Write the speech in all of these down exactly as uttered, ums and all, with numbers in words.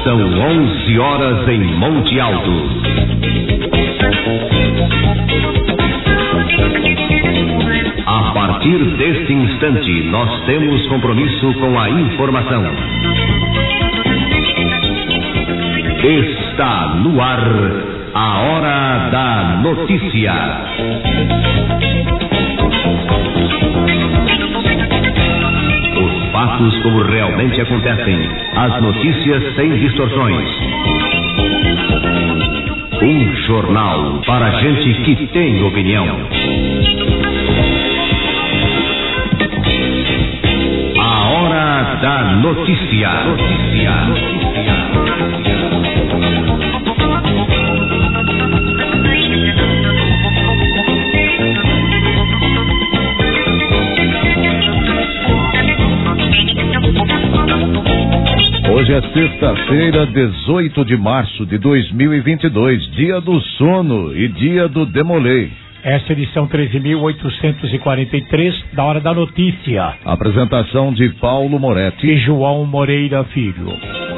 São onze horas em Monte Alto. A partir deste instante, nós temos compromisso com a informação. Está no ar a Hora da Notícia. Os fatos como realmente acontecem, as notícias sem distorções. Um jornal para gente que tem opinião. A Hora da Notícia. Notícia. Notícia. Hoje é sexta-feira, dezoito de março de dois mil e vinte e dois, dia do sono e dia do demolei. Essa edição treze mil oitocentos e quarenta e três da Hora da Notícia. Apresentação de Paulo Moretti e João Moreira Filho.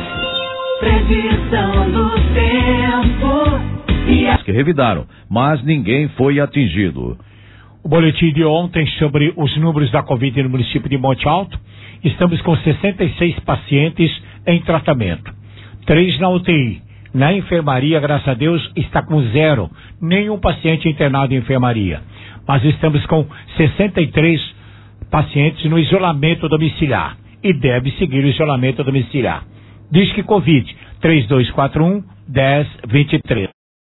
Previsão do tempo. E a... que revidaram, mas ninguém foi atingido. O boletim de ontem sobre os números da Covid no município de Monte Alto. Estamos com sessenta e seis pacientes em tratamento. Três na U T I. Na enfermaria, graças a Deus, está com zero. Nenhum paciente internado em enfermaria. Mas estamos com sessenta e três pacientes no isolamento domiciliar. E deve seguir o isolamento domiciliar. Diz que Covid, três dois quatro um, um zero dois três.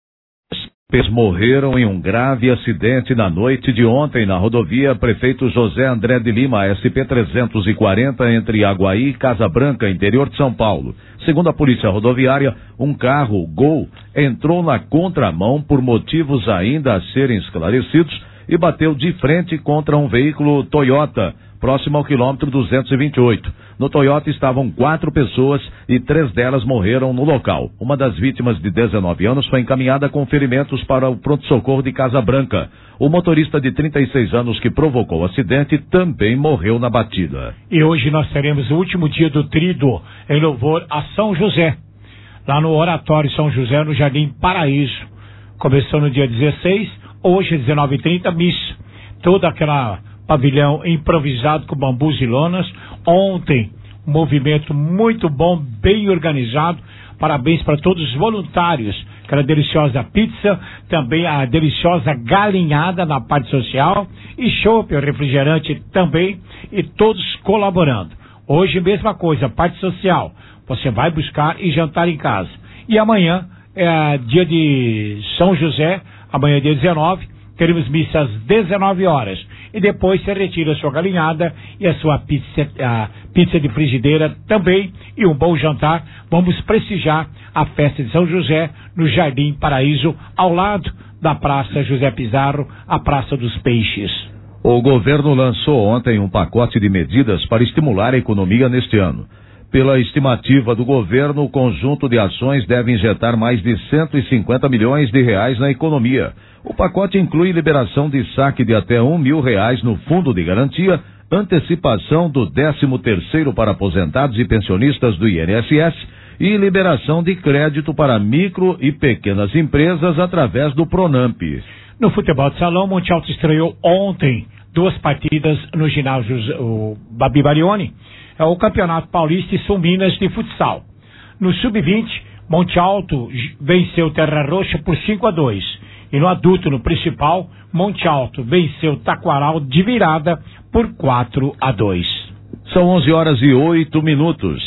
Morreram em um grave acidente na noite de ontem na rodovia Prefeito José André de Lima, S P trezentos e quarenta, entre Aguaí e Casa Branca, interior de São Paulo. Segundo a polícia rodoviária, um carro Gol entrou na contramão por motivos ainda a serem esclarecidos e bateu de frente contra um veículo Toyota, próximo ao quilômetro duzentos e vinte e oito. No Toyota estavam quatro pessoas e três delas morreram no local. Uma das vítimas, de dezenove anos, foi encaminhada com ferimentos para o pronto-socorro de Casa Branca. O motorista de trinta e seis anos que provocou o acidente também morreu na batida. E hoje nós teremos o último dia do Tríduo em louvor a São José, lá no Oratório São José, no Jardim Paraíso. Começou no dia dezesseis, hoje às dezenove e trinta, missa. Toda aquela pavilhão improvisado com bambus e lonas. Ontem, um movimento muito bom, bem organizado. Parabéns para todos os voluntários. Aquela deliciosa pizza, também a deliciosa galinhada na parte social e chopp, refrigerante também, e todos colaborando. Hoje, mesma coisa, parte social. Você vai buscar e jantar em casa. E amanhã é dia de São José, amanhã dia dezenove, teremos missa às dezenove horas. E depois você retira a sua galinhada e a sua pizza, a pizza de frigideira também, e um bom jantar. Vamos prestigiar a festa de São José no Jardim Paraíso, ao lado da Praça José Pizarro, a Praça dos Peixes. O governo lançou ontem um pacote de medidas para estimular a economia neste ano. Pela estimativa do governo, o conjunto de ações deve injetar mais de cento e cinquenta milhões de reais na economia. O pacote inclui liberação de saque de até um mil reais no fundo de garantia, antecipação do décimo terceiro para aposentados e pensionistas do I N S S e liberação de crédito para micro e pequenas empresas através do Pronamp. No futebol de salão, Monte Alto estreou ontem duas partidas no ginásio o Babi Barioni. É o Campeonato Paulista e Sul Minas de futsal. No sub vinte, Monte Alto venceu Terra Roxa por cinco a dois. E no adulto, no principal, Monte Alto venceu Taquaral de virada por quatro a dois. São onze horas e oito minutos.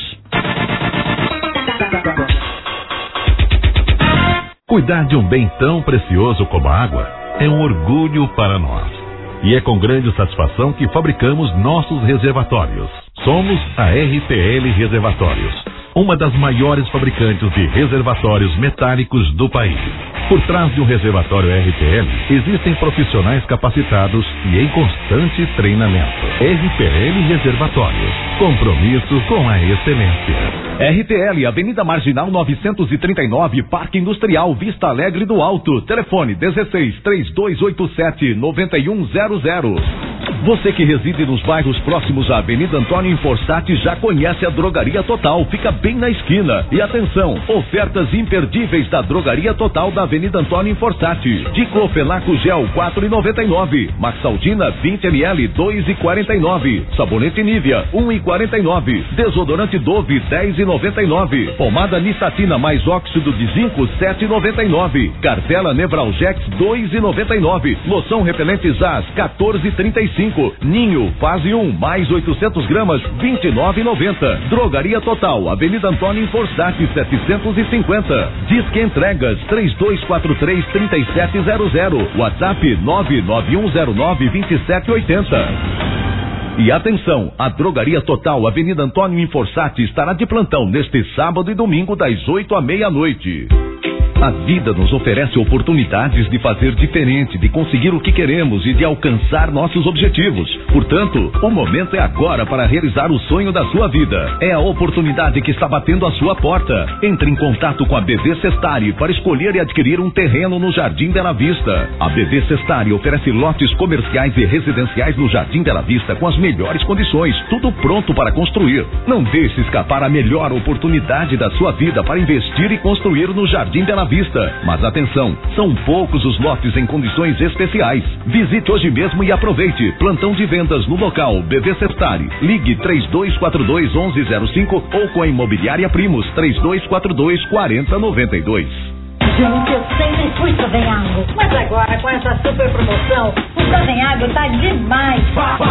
Cuidar de um bem tão precioso como a água é um orgulho para nós. E é com grande satisfação que fabricamos nossos reservatórios. Somos a R P L Reservatórios, uma das maiores fabricantes de reservatórios metálicos do país. Por trás de um reservatório R P L, existem profissionais capacitados e em constante treinamento. R P L Reservatórios, compromisso com a excelência. R P L, Avenida Marginal novecentos e trinta e nove, Parque Industrial, Vista Alegre do Alto. Telefone dezesseis, três dois oito sete, nove um zero zero. Você que reside nos bairros próximos à Avenida Antônio Inforsati já conhece a Drogaria Total, fica bem na esquina. E atenção, ofertas imperdíveis da Drogaria Total da Avenida Antônio Inforsati. Diclofenaco Gel quatro e noventa e nove, Maxaldina vinte mililitros dois e quarenta e nove, Sabonete Nivea um e quarenta e nove, Desodorante Dove dez e noventa e nove, Pomada Nistatina mais óxido de zinco sete e noventa e nove, Cartela Nevralgex dois e noventa e nove, Loção Repelente Zaz quatorze e trinta e cinco, Ninho Fase um mais oitocentos gramas vinte e nove e noventa. Drogaria Total, Avenida Antônio Inforsati setecentos e cinquenta. Disque Entregas três dois quatro três, três sete zero zero. WhatsApp nove nove um zero nove dois sete oito zero. E atenção, a Drogaria Total, Avenida Antônio Inforsati estará de plantão neste sábado e domingo das oito à meia-noite. A vida nos oferece oportunidades de fazer diferente, de conseguir o que queremos e de alcançar nossos objetivos. Portanto, o momento é agora para realizar o sonho da sua vida. É a oportunidade que está batendo a sua porta. Entre em contato com a B V Sestari para escolher e adquirir um terreno no Jardim Bela Vista. A B V Sestari oferece lotes comerciais e residenciais no Jardim Bela Vista com as melhores condições, tudo pronto para construir. Não deixe escapar a melhor oportunidade da sua vida para investir e construir no Jardim Bela Vista. Mas atenção, são poucos os lotes em condições especiais. Visite hoje mesmo e aproveite. Plantão de vendas no local B V Sestari. Ligue três dois quatro dois, onze zero cinco ou com a Imobiliária Primos três dois quatro dois, quatro zero nove dois. Gente, eu sempre fui Savenhago, mas agora com essa super promoção, o Savenhago tá demais.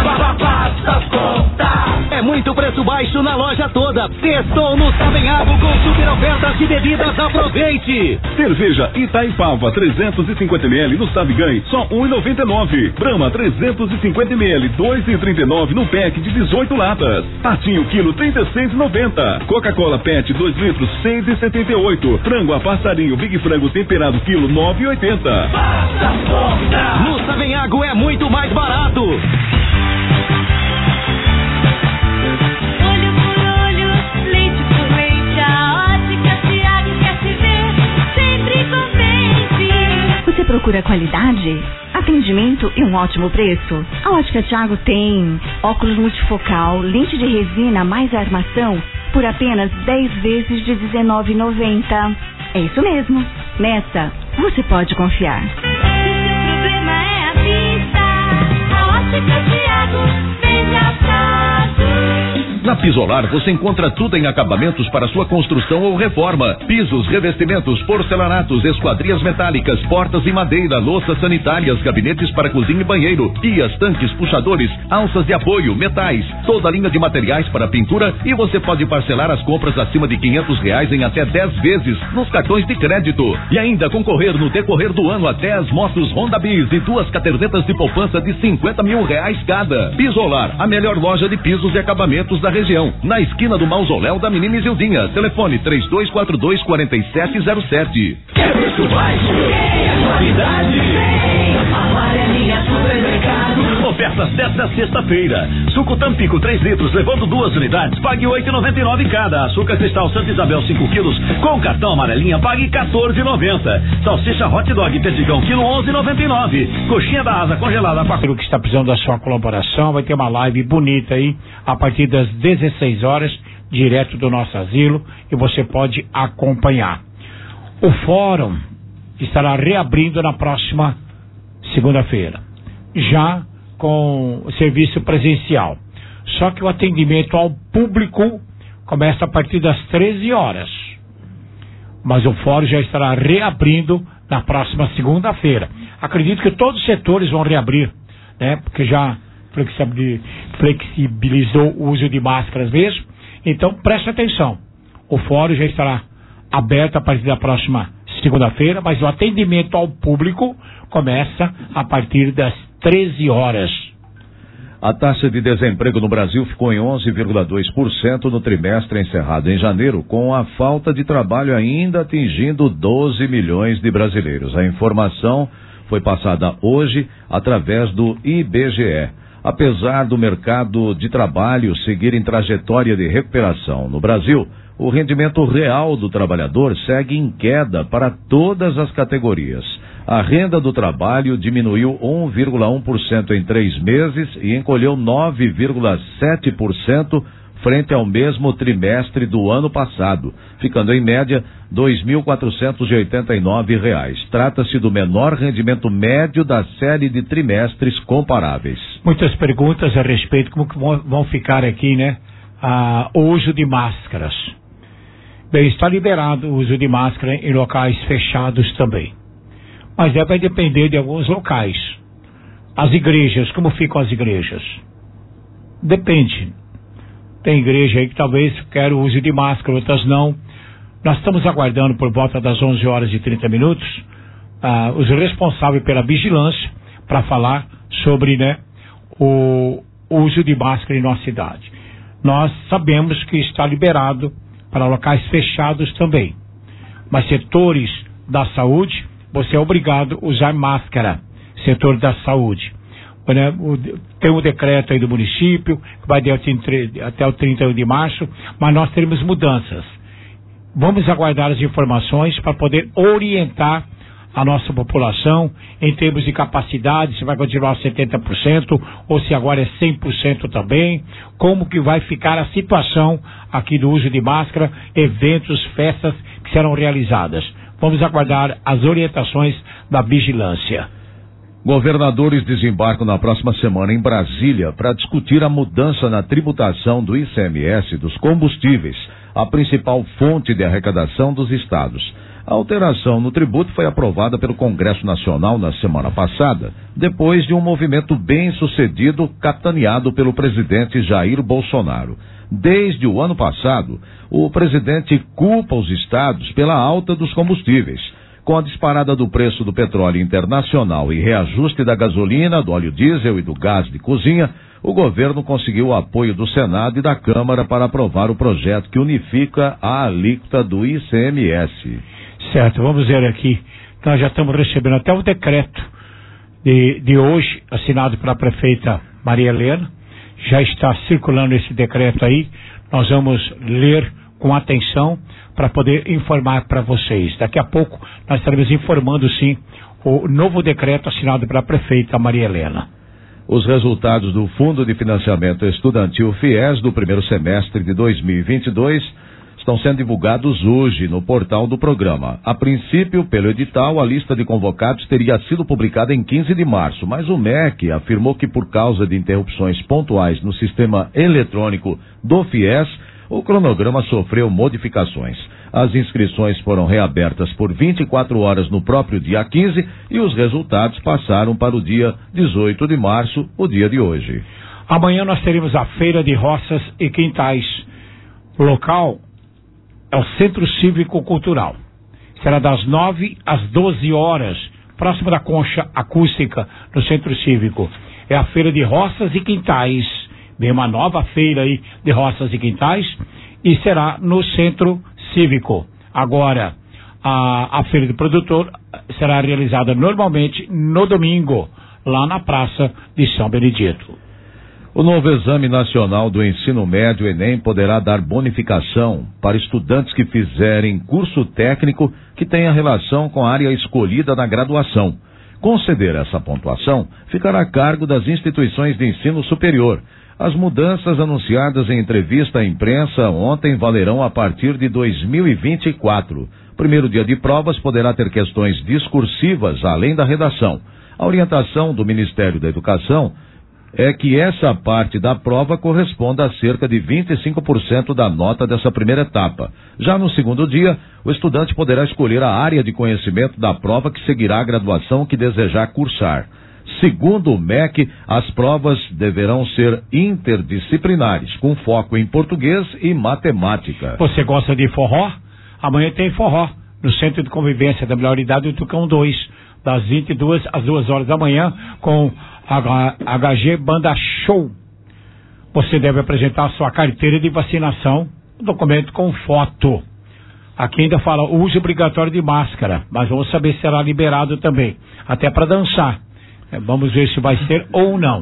Faça conta! É muito preço baixo na loja toda. Estou no Savenhago com super ofertas de bebidas, aproveite! Cerveja Itaipava trezentos e cinquenta mililitros no Savigan, só um e noventa e nove. Brahma trezentos e cinquenta mililitros, dois e trinta e nove no pack de dezoito latas. Patinho quilo trinta e seis e noventa. Coca-Cola Pet dois litros, seis e setenta e oito. Frango a passarinho Big Frango temperado quilo nove e oitenta. Faça conta! No Savenhago é muito mais barato. Olho por olho, leite por leite, a ótica Thiago quer te ver sempre contente. Você procura qualidade, atendimento e um ótimo preço? A Ótica Thiago tem óculos multifocal, lente de resina mais armação por apenas dez vezes de dezenove reais e noventa centavos. É isso mesmo. Nessa, você pode confiar. Se seu problema é a vista, a ótica Thiago veja fácil. Na Pisolar você encontra tudo em acabamentos para sua construção ou reforma. Pisos, revestimentos, porcelanatos, esquadrias metálicas, portas em madeira, louças sanitárias, gabinetes para cozinha e banheiro, pias, tanques, puxadores, alças de apoio, metais, toda a linha de materiais para pintura, e você pode parcelar as compras acima de quinhentos reais em até dez vezes nos cartões de crédito. E ainda concorrer no decorrer do ano a dez motos Honda Bis e duas cadernetas de poupança de cinquenta mil reais cada. Pisolar, a melhor loja de pisos e acabamentos da região, na esquina do mausoléu da Menina Isildinha. Telefone três dois quatro dois, quatro sete zero sete. Quer preço baixo? Quer qualidade? Amarelinha Supermercado. Ofertas desta sexta-feira. Suco Tampico três litros, levando duas unidades, pague oito e noventa e nove cada. Açúcar Cristal Santa Isabel cinco quilos, com cartão Amarelinha, pague quatorze e noventa. Salsicha Hot Dog Perdigão, quilo onze e noventa e nove. Coxinha da asa congelada. O que está precisando da sua colaboração, vai ter uma live bonita aí, a partir das dezesseis horas, direto do nosso asilo, e você pode acompanhar. O fórum estará reabrindo na próxima segunda-feira, já com serviço presencial. Só que o atendimento ao público começa a partir das treze horas. Mas o fórum já estará reabrindo na próxima segunda-feira. Acredito que todos os setores vão reabrir, né? Porque já flexibilizou o uso de máscaras mesmo. Então preste atenção, o fórum já estará aberto a partir da próxima segunda-feira, mas o atendimento ao público começa a partir das treze horas. A taxa de desemprego no Brasil ficou em onze vírgula dois por cento no trimestre encerrado em janeiro, com a falta de trabalho ainda atingindo doze milhões de brasileiros. A informação foi passada hoje através do I B G E. Apesar do mercado de trabalho seguir em trajetória de recuperação no Brasil, o rendimento real do trabalhador segue em queda para todas as categorias. A renda do trabalho diminuiu um vírgula um por cento em três meses e encolheu nove vírgula sete por cento frente ao mesmo trimestre do ano passado, ficando em média dois mil quatrocentos e oitenta e nove reais. Trata-se do menor rendimento médio da série de trimestres comparáveis. Muitas perguntas a respeito como que vão ficar aqui, né? Ah, o uso de máscaras. Bem, está liberado o uso de máscara em locais fechados também. Mas é, vai depender de alguns locais. As igrejas, como ficam as igrejas? Depende. Tem igreja aí que talvez quer o uso de máscara, outras não. Nós estamos aguardando por volta das onze horas e trinta minutos ah, os responsáveis pela vigilância para falar sobre, né, o uso de máscara em nossa cidade. Nós sabemos que está liberado para locais fechados também. Mas setores da saúde, você é obrigado a usar máscara. Setor da saúde. Tem um decreto aí do município, que vai até o trinta e um de março, mas nós teremos mudanças. Vamos aguardar as informações para poder orientar a nossa população em termos de capacidade, se vai continuar setenta por cento ou se agora é cem por cento também, como que vai ficar a situação aqui do uso de máscara, eventos, festas que serão realizadas. Vamos aguardar as orientações da vigilância. Governadores desembarcam na próxima semana em Brasília para discutir a mudança na tributação do I C M S dos combustíveis, a principal fonte de arrecadação dos estados. A alteração no tributo foi aprovada pelo Congresso Nacional na semana passada, depois de um movimento bem sucedido capitaneado pelo presidente Jair Bolsonaro. Desde o ano passado, o presidente culpa os estados pela alta dos combustíveis. Com a disparada do preço do petróleo internacional e reajuste da gasolina, do óleo diesel e do gás de cozinha, o governo conseguiu o apoio do Senado e da Câmara para aprovar o projeto que unifica a alíquota do I C M S. Certo, vamos ver aqui. Nós já estamos recebendo até o decreto de, de hoje, assinado pela prefeita Maria Helena. Já está circulando esse decreto aí. Nós vamos ler com atenção para poder informar para vocês. Daqui a pouco nós estaremos informando, sim, o novo decreto assinado pela prefeita Maria Helena. Os resultados do Fundo de Financiamento Estudantil FIES do primeiro semestre de dois mil e vinte e dois estão sendo divulgados hoje no portal do programa. A princípio, pelo edital, a lista de convocados teria sido publicada em quinze de março, mas o M E C afirmou que por causa de interrupções pontuais no sistema eletrônico do FIES, o cronograma sofreu modificações. As inscrições foram reabertas por vinte e quatro horas no próprio dia quinze e os resultados passaram para o dia dezoito de março, o dia de hoje. Amanhã nós teremos a Feira de Roças e Quintais. O local é o Centro Cívico Cultural. Será das nove às doze horas, próximo da Concha Acústica, no Centro Cívico. É a Feira de Roças e Quintais. Vem uma nova feira aí de roças e quintais e será no Centro Cívico. Agora, a, a Feira do Produtor será realizada normalmente no domingo, lá na Praça de São Benedito. O novo Exame Nacional do Ensino Médio, Enem, poderá dar bonificação para estudantes que fizerem curso técnico que tenha relação com a área escolhida na graduação. Conceder essa pontuação ficará a cargo das instituições de ensino superior. As mudanças anunciadas em entrevista à imprensa ontem valerão a partir de dois mil e vinte e quatro. O primeiro dia de provas poderá ter questões discursivas além da redação. A orientação do Ministério da Educação é que essa parte da prova corresponda a cerca de vinte e cinco por cento da nota dessa primeira etapa. Já no segundo dia, o estudante poderá escolher a área de conhecimento da prova que seguirá a graduação que desejar cursar. Segundo o M E C, as provas deverão ser interdisciplinares, com foco em português e matemática. Você gosta de forró? Amanhã tem forró, no Centro de Convivência da Melhoridade do Tucão dois, das vinte e duas às duas horas da manhã, com a H G Banda Show. Você deve apresentar sua carteira de vacinação, um documento com foto. Aqui ainda fala o uso obrigatório de máscara, mas vamos saber se será liberado também, até para dançar. Vamos ver se vai ser ou não.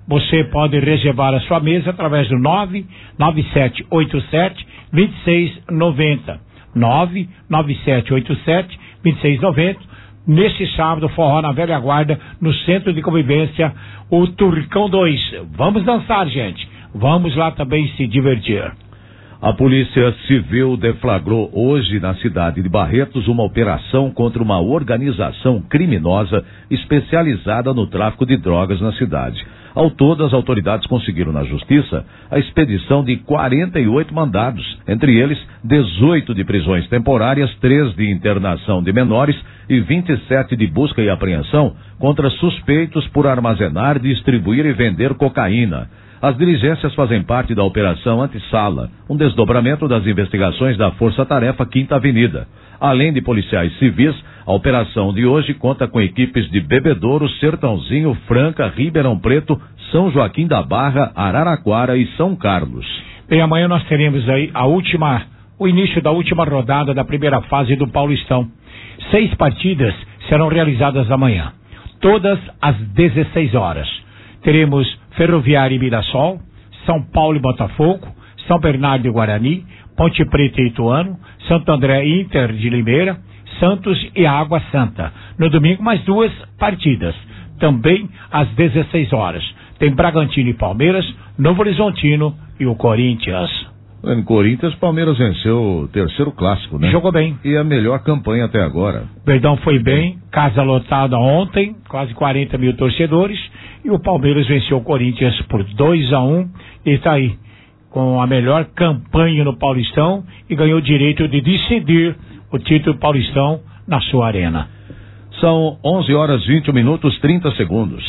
você pode reservar a sua mesa através do nove nove sete oito sete dois seis nove zero. nove nove sete oito sete dois seis nove zero. Neste sábado, forró na Velha Guarda, no Centro de Convivência, o Turcão dois. Vamos dançar, gente. Vamos lá também se divertir. A Polícia Civil deflagrou hoje na cidade de Barretos uma operação contra uma organização criminosa especializada no tráfico de drogas na cidade. Ao todo, as autoridades conseguiram na Justiça a expedição de quarenta e oito mandados, entre eles dezoito de prisões temporárias, três de internação de menores e vinte e sete de busca e apreensão contra suspeitos por armazenar, distribuir e vender cocaína. As diligências fazem parte da Operação Antissala, um desdobramento das investigações da Força Tarefa Quinta Avenida. Além de policiais civis, a operação de hoje conta com equipes de Bebedouro, Sertãozinho, Franca, Ribeirão Preto, São Joaquim da Barra, Araraquara e São Carlos. Bem, amanhã nós teremos aí a última, o início da última rodada da primeira fase do Paulistão. Seis partidas serão realizadas amanhã, todas às dezesseis horas. Teremos Ferroviária e Mirassol, São Paulo e Botafogo, São Bernardo e Guarani, Ponte Preta e Ituano, Santo André e Inter de Limeira, Santos e Água Santa. No domingo, mais duas partidas, também às dezesseis horas. Tem Bragantino e Palmeiras, Novo Horizontino e o Corinthians. Em Corinthians, Palmeiras venceu o terceiro clássico, né? Jogou bem. E a melhor campanha até agora. Verdão foi bem, casa lotada ontem, quase quarenta mil torcedores, e o Palmeiras venceu o Corinthians por dois a um, e está aí, com a melhor campanha no Paulistão, e ganhou o direito de decidir o título Paulistão na sua arena. São onze horas, vinte minutos, trinta segundos.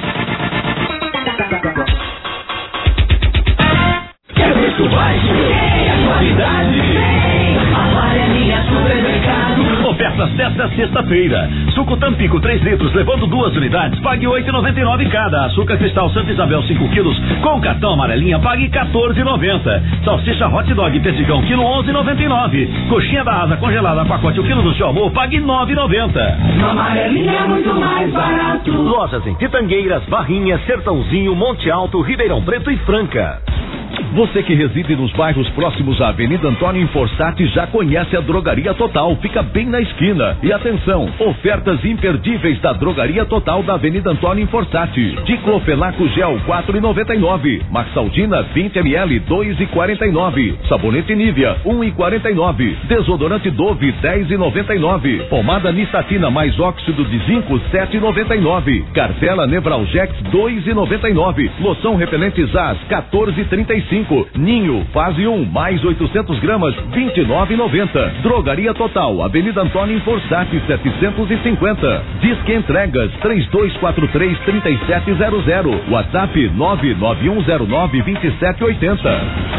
Preço baixo, é a qualidade. Amarelinha Supermercado. Ofertas desta sexta-feira. Suco Tampico três litros, levando duas unidades, pague oito e noventa e nove cada. Açúcar Cristal Santa Isabel cinco quilos, com cartão Amarelinha, pague quatorze e noventa. Salsicha Hot Dog Perdigão, quilo onze e noventa e nove. Coxinha da Asa congelada, pacote o quilo do seu amor, pague nove e noventa. Amarelinha é muito mais barato. Lojas em Pitangueiras, Barrinha, Sertãozinho, Monte Alto, Ribeirão Preto e Franca. Você que reside nos bairros próximos à Avenida Antônio Inforsati já conhece a Drogaria Total, fica bem na esquina. E atenção, ofertas imperdíveis da Drogaria Total da Avenida Antônio Inforsati. Diclofenaco Gel quatro e noventa e nove, Maxaldina vinte mililitros dois e quarenta e nove, Sabonete Nivea um e quarenta e nove, Desodorante Dove dez e noventa e nove, Pomada Nistatina mais óxido de zinco sete e noventa e nove, Cartela Nevralgex dois e noventa e nove, Loção Repelente Zaz quatorze e trinta e cinco, Ninho fase um mais oitocentos gramas vinte e nove e noventa. Drogaria Total, Avenida Antônio Inforsati setecentos e cinquenta. Disque Entregas três dois quatro três, três sete zero zero. WhatsApp nove nove um zero nove dois sete oito zero.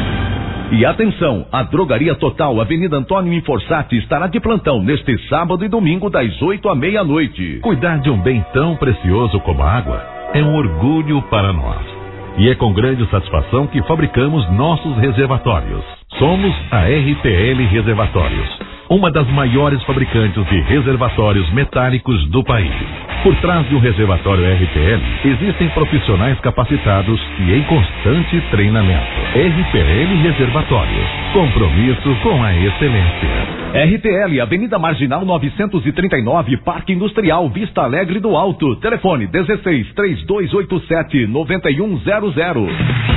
E atenção, a Drogaria Total, Avenida Antônio Inforsati estará de plantão neste sábado e domingo das oito à meia-noite. Cuidar de um bem tão precioso como a água é um orgulho para nós. E é com grande satisfação que fabricamos nossos reservatórios. Somos a R T L Reservatórios, uma das maiores fabricantes de reservatórios metálicos do país. Por trás de um reservatório R T L, existem profissionais capacitados e em constante treinamento. R T L Reservatórios, compromisso com a excelência. R T L, Avenida Marginal novecentos e trinta e nove, Parque Industrial, Vista Alegre do Alto. Telefone dezesseis, três dois oito sete, nove um zero zero.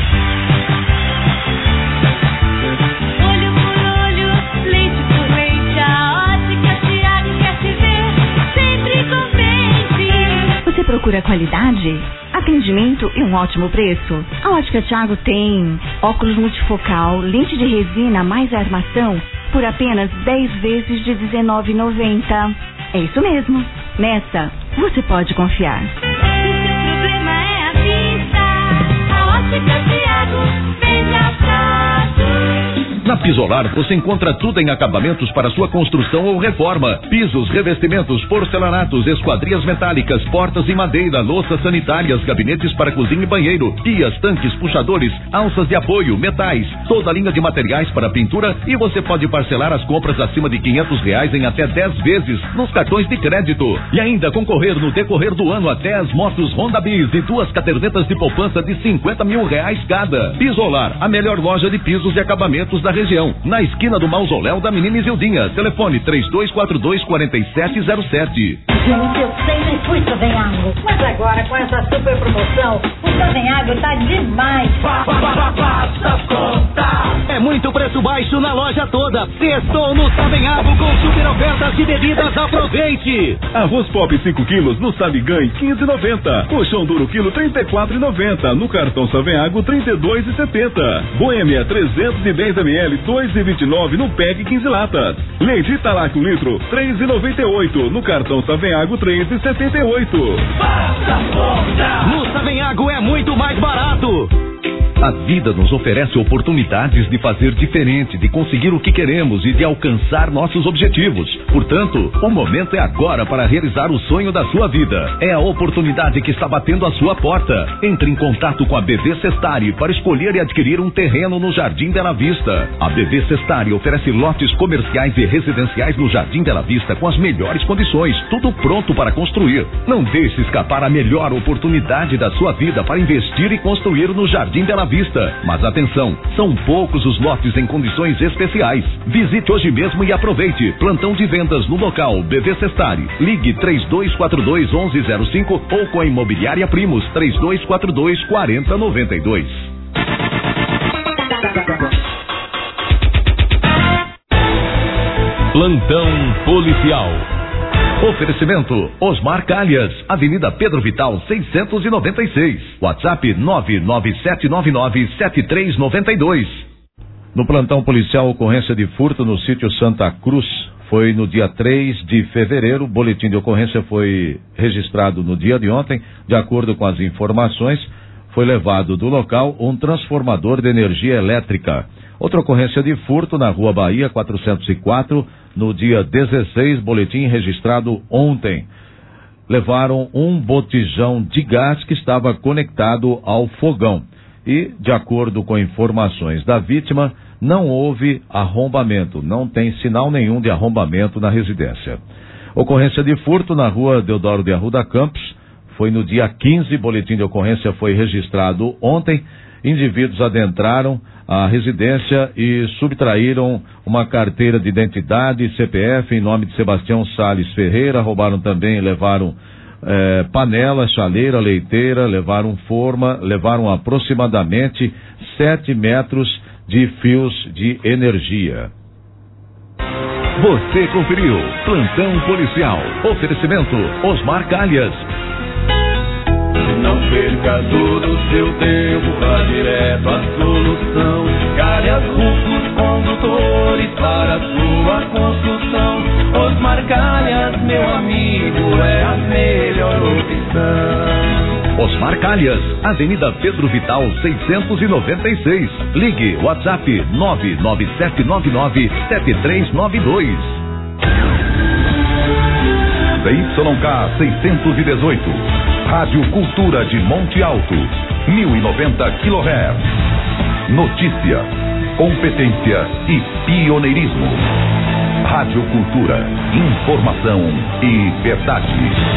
Você procura qualidade, atendimento e um ótimo preço? A Ótica Thiago tem óculos multifocal, lente de resina mais armação por apenas dez vezes de dezenove reais e noventa centavos. É isso mesmo. Nessa, você pode confiar. Se o problema é a vista, a Ótica Thiago vem de abraço. Na Pisolar você encontra tudo em acabamentos para sua construção ou reforma. Pisos, revestimentos, porcelanatos, esquadrias metálicas, portas em madeira, louças sanitárias, gabinetes para cozinha e banheiro, pias, tanques, puxadores, alças de apoio, metais, toda a linha de materiais para pintura, e você pode parcelar as compras acima de quinhentos reais em até dez vezes nos cartões de crédito. E ainda concorrer no decorrer do ano até as motos Honda Bis e duas cadernetas de poupança de cinquenta mil reais cada. Pisolar, a melhor loja de pisos e acabamentos da região, na esquina do Mausoléu da Menina Isildinha. Telefone três dois quatro dois, quatro sete zero sete. Gente, eu sempre fui Savenhago, mas agora com essa super promoção, o Savenhago tá demais. Faça conta! É muito preço baixo na loja toda. Sextou no Savenhago com super ofertas de bebidas. Aproveite! Arroz Pop cinco quilos no Sabiganhe quinze e noventa. Colchão duro quilo trinta e quatro e noventa. No cartão Savenhago trinta e dois e setenta. Boêmia trezentos e dez mililitros dois e vinte e nove no pack quinze latas. Leite Italac um litro três e noventa e oito. No cartão Savenhago três e setenta e oito. Faça conta! No Savenhago é muito mais barato. A vida nos oferece oportunidades de fazer diferente, de conseguir o que queremos e de alcançar nossos objetivos. Portanto, o momento é agora para realizar o sonho da sua vida. É a oportunidade que está batendo a sua porta. Entre em contato com a B V Sestari para escolher e adquirir um terreno no Jardim Bela Vista. A B V Sestari oferece lotes comerciais e residenciais no Jardim Bela Vista com as melhores condições, tudo pronto para construir. Não deixe escapar a melhor oportunidade da sua vida para investir e construir no Jardim Bela Vista. Mas atenção, são poucos os lotes em condições especiais. Visite hoje mesmo e aproveite. Plantão de vendas no local B V Sestari. Ligue três dois quatro dois, onze zero cinco ou com a Imobiliária Primos três dois quatro dois, quatro zero nove dois. Plantão policial. Oferecimento Osmar Calhas, Avenida Pedro Vital seiscentos e noventa e seis. WhatsApp nove nove sete nove nove sete três nove dois. No plantão policial, ocorrência de furto no sítio Santa Cruz. Foi no dia três de fevereiro. O boletim de ocorrência foi registrado no dia de ontem. De acordo com as informações, foi levado do local um transformador de energia elétrica. Outra ocorrência de furto na Rua Bahia quatrocentos e quatro, no dia dezesseis, boletim registrado ontem. Levaram um botijão de gás que estava conectado ao fogão. E, de acordo com informações da vítima, não houve arrombamento, não tem sinal nenhum de arrombamento na residência. Ocorrência de furto na Rua Deodoro de Arruda Campos, foi no dia quinze, boletim de ocorrência foi registrado ontem. Indivíduos adentraram a residência e subtraíram uma carteira de identidade e C P F em nome de Sebastião Salles Ferreira. Roubaram também, levaram eh, panela, chaleira, leiteira, levaram forma, levaram aproximadamente sete metros de fios de energia. Você conferiu Plantão Policial. Oferecimento Osmar Calhas. Não perca todo o seu tempo, vá direto à solução. Calhas Rufos Condutores para a sua construção. Osmar Calhas, meu amigo, é a melhor opção. Osmar Calhas, Avenida Pedro Vital seiscentos e noventa e seis. Ligue WhatsApp nove nove sete nove nove sete três nove dois. C Y K seiscentos e dezoito. Rádio Cultura de Monte Alto, mil e noventa quilohertz. Notícia, competência e pioneirismo. Rádio Cultura, informação e verdade.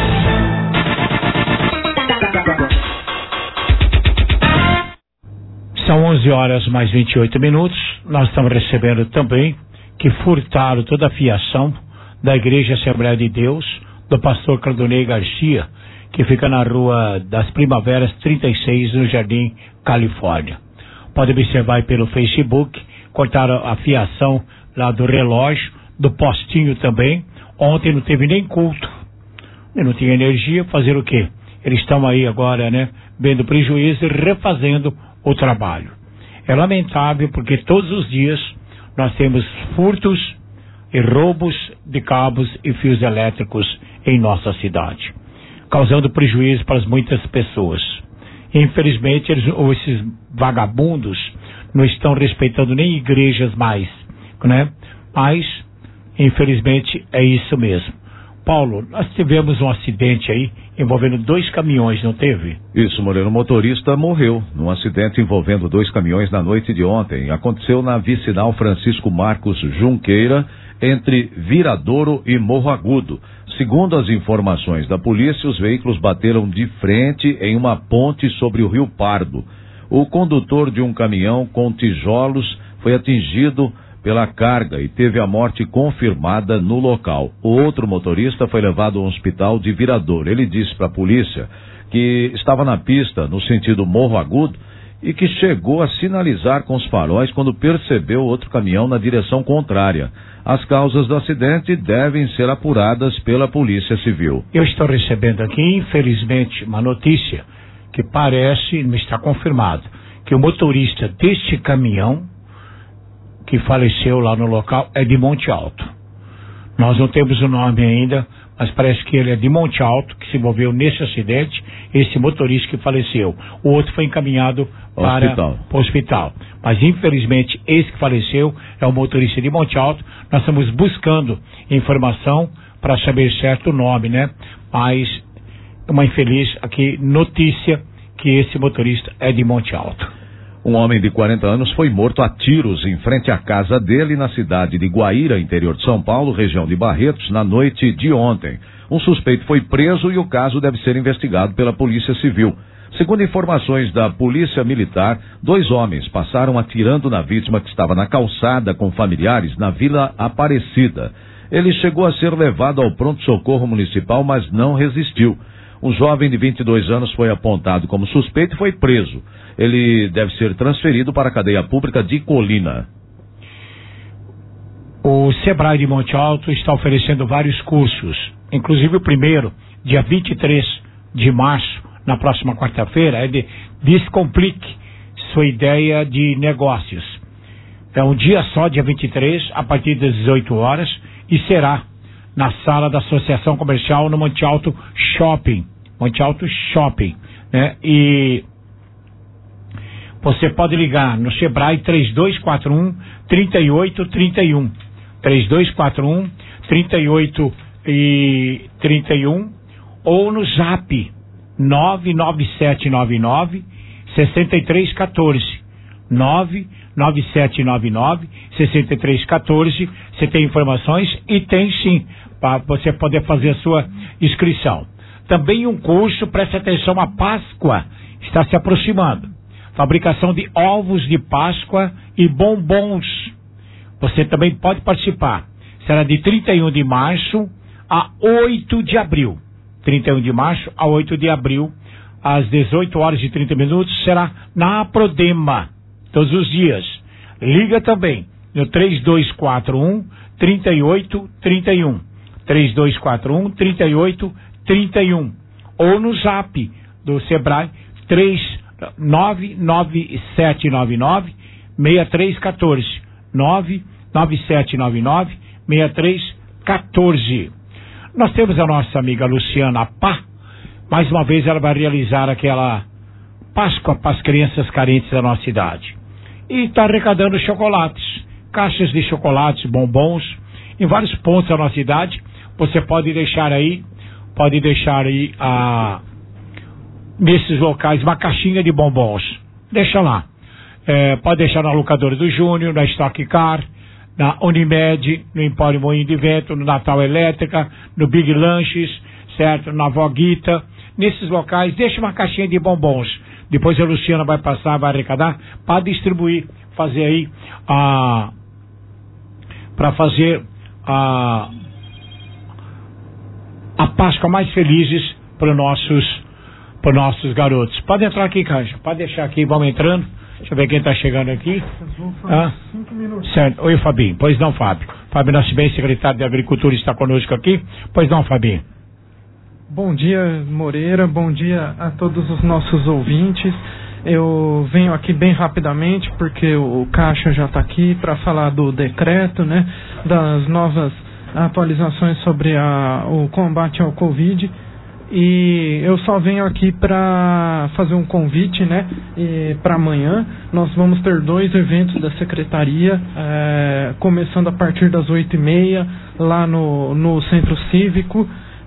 São onze horas mais vinte e oito minutos. Nós estamos recebendo também que furtaram toda a fiação da Igreja Assembleia de Deus do pastor Claudonei Garcia, que fica na Rua das Primaveras trinta e seis, no Jardim Califórnia. Pode observar aí pelo Facebook, cortaram a fiação lá do relógio, do postinho também. Ontem não teve nem culto, não tinha energia, fazer o quê? Eles estão aí agora, né, vendo prejuízo e refazendo o trabalho. É lamentável porque todos os dias nós temos furtos e roubos de cabos e fios elétricos em nossa cidade, causando prejuízo para muitas pessoas. Infelizmente, eles, ou esses vagabundos não estão respeitando nem igrejas mais, né? Mas, infelizmente, é isso mesmo. Paulo, nós tivemos um acidente aí envolvendo dois caminhões, não teve? Isso, Moreira. O motorista morreu num acidente envolvendo dois caminhões na noite de ontem. Aconteceu na vicinal Francisco Marcos Junqueira, entre Viradouro e Morro Agudo. Segundo as informações da polícia, os veículos bateram de frente em uma ponte sobre o Rio Pardo. O condutor de um caminhão com tijolos foi atingido pela carga e teve a morte confirmada no local. O outro motorista foi levado ao hospital de Viradouro. Ele disse para a polícia que estava na pista no sentido Morro Agudo e que chegou a sinalizar com os faróis quando percebeu outro caminhão na direção contrária. As causas do acidente devem ser apuradas pela Polícia Civil. Eu estou recebendo aqui, infelizmente, uma notícia que parece, não está confirmado, que o motorista deste caminhão que faleceu lá no local é de Monte Alto. Nós não temos o nome ainda, mas parece que ele é de Monte Alto, que se envolveu nesse acidente, esse motorista que faleceu. O outro foi encaminhado para hospital. o hospital. Mas, infelizmente, esse que faleceu é o motorista de Monte Alto. Nós estamos buscando informação para saber certo o nome, né? Mas, uma infeliz aqui notícia que esse motorista é de Monte Alto. Um homem de quarenta anos foi morto a tiros em frente à casa dele na cidade de Guaíra, interior de São Paulo, região de Barretos, na noite de ontem. Um suspeito foi preso e o caso deve ser investigado pela Polícia Civil. Segundo informações da Polícia Militar, dois homens passaram atirando na vítima que estava na calçada com familiares na Vila Aparecida. Ele chegou a ser levado ao pronto-socorro municipal, mas não resistiu. Um jovem de vinte e dois anos foi apontado como suspeito e foi preso. Ele deve ser transferido para a cadeia pública de Colina. O Sebrae de Monte Alto está oferecendo vários cursos, inclusive o primeiro, dia vinte e três de março, na próxima quarta-feira, é de Descomplique sua ideia de negócios. É um dia só, dia vinte e três, a partir das dezoito horas, e será na sala da Associação Comercial no Monte Alto Shopping. Monte Alto Shopping, né? E você pode ligar no Sebrae três dois quatro um, três oito três um. três dois quatro um, três oito três um ou no Zap nove nove sete nove nove, seis três um quatro. nove nove sete nove nove, seis três um quatro. Você tem informações e tem sim, para você poder fazer a sua inscrição. Também um curso, preste atenção, a Páscoa está se aproximando. Fabricação de ovos de Páscoa e bombons. Você também pode participar. Será de trinta e um de março a oito de abril. trinta e um de março a oito de abril, às dezoito horas e trinta minutos, será na Aprodema, todos os dias. Liga também no três dois quatro um, três oito três um. três dois quatro um, três oito três um. Ou no Zap do Sebrae três nove nove sete nove nove, seis três um quatro. nove nove sete nove nove, seis três um quatro. Nós temos a nossa amiga Luciana Pá. Mais uma vez ela vai realizar aquela Páscoa para as crianças carentes da nossa cidade. E está arrecadando chocolates, caixas de chocolates, bombons, em vários pontos da nossa cidade. Você pode deixar aí, pode deixar aí a... nesses locais uma caixinha de bombons. Deixa lá. É, pode deixar na locadora do Júnior, na Stock Car, na Unimed, no Empório Moinho de Vento, no Natal Elétrica, no Big Lanches, certo? Na Voguita. Nesses locais, deixa uma caixinha de bombons. Depois a Luciana vai passar, vai arrecadar para distribuir, fazer aí a... para fazer a... a Páscoa mais felizes para os nossos, para nossos garotos. Pode entrar aqui, Caixa. Pode deixar aqui, vamos entrando. Deixa eu ver quem está chegando aqui. Ah, cinco minutos. Certo. Oi, Fabinho. Pois não, Fábio. Fábio Nascimento, secretário de Agricultura, está conosco aqui. Pois não, Fabinho. Bom dia, Moreira. Bom dia a todos os nossos ouvintes. Eu venho aqui bem rapidamente porque o Caixa já está aqui para falar do decreto, né, das novas atualizações sobre a, o combate ao Covid. E eu só venho aqui para fazer um convite, né, para amanhã. Nós vamos ter dois eventos da Secretaria, é, começando a partir das oito e meia, lá no, no Centro Cívico.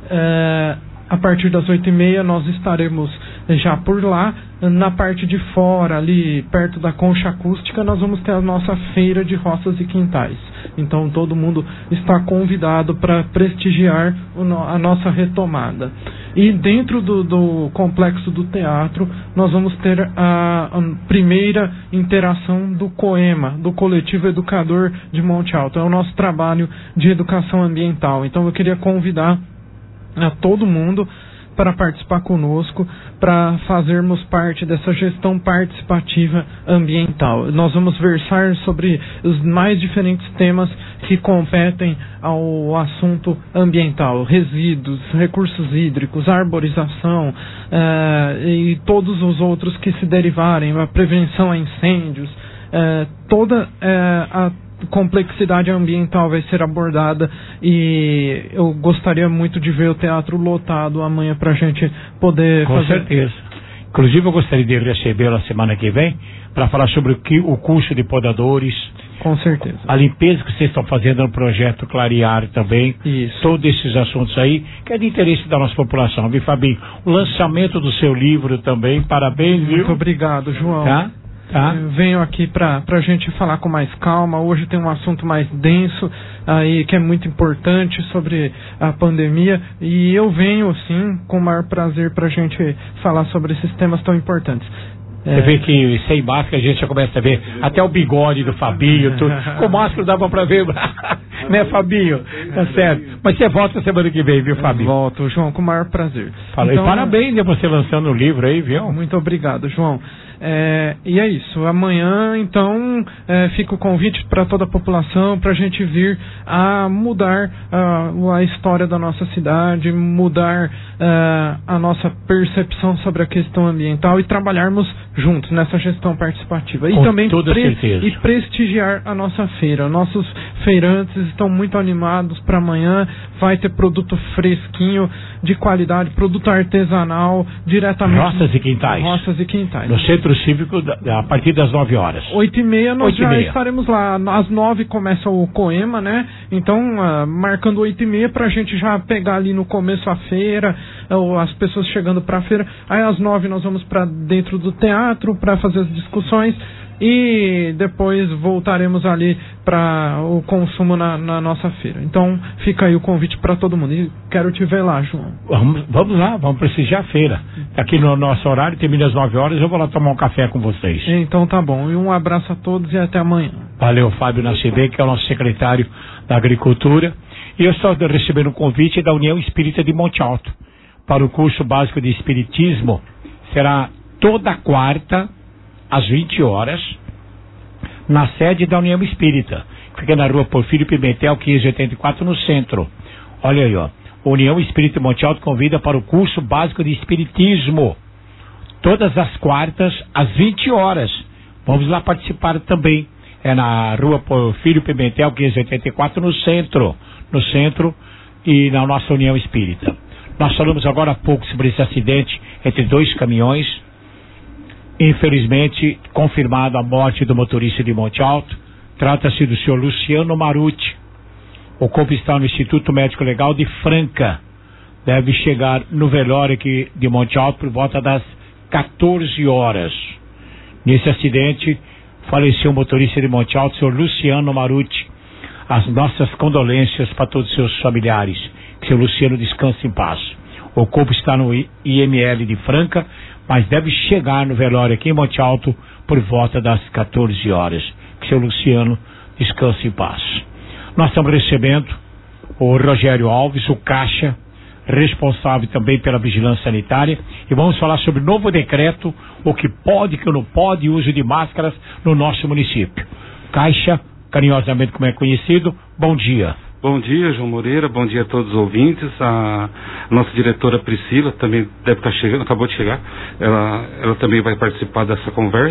É, a partir das oito e meia nós estaremos já por lá. Na parte de fora, ali perto da Concha Acústica, nós vamos ter a nossa feira de roças e quintais. Então todo mundo está convidado para prestigiar a nossa retomada. E dentro do, do complexo do teatro, nós vamos ter a, a primeira interação do COEMA, do Coletivo Educador de Monte Alto. É o nosso trabalho de educação ambiental. Então eu queria convidar a todo mundo para participar conosco, para fazermos parte dessa gestão participativa ambiental. Nós vamos versar sobre os mais diferentes temas que competem ao assunto ambiental: resíduos, recursos hídricos, arborização uh, e todos os outros que se derivarem, a prevenção a incêndios, uh, toda uh, a complexidade ambiental vai ser abordada, e eu gostaria muito de ver o teatro lotado amanhã para a gente poder Com fazer... certeza. Inclusive eu gostaria de recebê-lo a semana que vem para falar sobre o, que, o curso de podadores. Com certeza. A limpeza que vocês estão fazendo no projeto Clarear também. Isso. Todos esses assuntos aí, que é de interesse da nossa população, viu, Fabinho? O lançamento do seu livro também, parabéns, viu? Muito obrigado, João. Tá? Tá. Eu venho aqui para a gente falar com mais calma. Hoje tem um assunto mais denso aí, que é muito importante, sobre a pandemia, e eu venho sim com o maior prazer para a gente falar sobre esses temas tão importantes. Você é. vê que sem máscara a gente já começa a ver até o bigode do Fabinho, tudo. Com máscara dava para ver, né, Fabinho? Tá certo. Mas você volta semana que vem, viu, Fabinho? Volto, João, com o maior prazer. Falei, então, parabéns, né, você lançando o livro aí, viu? Muito obrigado, João. É, e é isso, amanhã então é, fica o convite para toda a população, para a gente vir a mudar uh, a história da nossa cidade, mudar uh, a nossa percepção sobre a questão ambiental e trabalharmos juntos nessa gestão participativa. Com e também toda pre certeza. E prestigiar a nossa feira. Nossos feirantes estão muito animados para amanhã. Vai ter produto fresquinho, de qualidade, produto artesanal, diretamente... Roças e quintais. Roças e quintais. No Centro Cívico, a partir das nove horas. Oito e meia nós oito já e meia. estaremos lá. Às nove começa o COEMA, né? Então, uh, marcando oito e meia pra gente já pegar ali no começo a feira, ou as pessoas chegando pra feira. Aí às nove nós vamos pra dentro do teatro para fazer as discussões. E depois voltaremos ali para o consumo na, na nossa feira. Então fica aí o convite para todo mundo. E quero te ver lá, João. Vamos, vamos lá, vamos prestigiar a feira. Aqui no nosso horário, termina às nove horas, eu vou lá tomar um café com vocês. Então tá bom. E um abraço a todos e até amanhã. Valeu, Fábio Nascimento, que é o nosso secretário da Agricultura. E eu estou recebendo um convite da União Espírita de Monte Alto para o curso básico de Espiritismo. Será toda quarta às vinte horas, na sede da União Espírita, que fica na rua Porfírio Pimentel, quinhentos e oitenta e quatro, no centro. Olha aí, ó. União Espírita Monte Alto convida para o curso básico de Espiritismo, todas as quartas, às vinte horas. Vamos lá participar também. É na rua Porfírio Pimentel, quinhentos e oitenta e quatro, no centro. No centro e na nossa União Espírita. Nós falamos agora há pouco sobre esse acidente entre dois caminhões. Infelizmente, confirmado a morte do motorista de Monte Alto. Trata-se do senhor Luciano Maruti. O corpo está no Instituto Médico Legal de Franca. Deve chegar no velório aqui de Monte Alto por volta das quatorze horas. Nesse acidente, faleceu o motorista de Monte Alto, o senhor Luciano Maruti. As nossas condolências para todos os seus familiares. Que o senhor Luciano descanse em paz. O corpo está no I M L de Franca, mas deve chegar no velório aqui em Monte Alto por volta das quatorze horas. Que o seu Luciano descanse em paz. Nós estamos recebendo o Rogério Alves, o Caixa, responsável também pela vigilância sanitária, e vamos falar sobre o novo decreto, o que pode, o que não pode, uso de máscaras no nosso município. Caixa, carinhosamente como é conhecido, bom dia. Bom dia, João Moreira, bom dia a todos os ouvintes. A nossa diretora Priscila também deve estar chegando, acabou de chegar. Ela, ela também vai participar dessa conversa.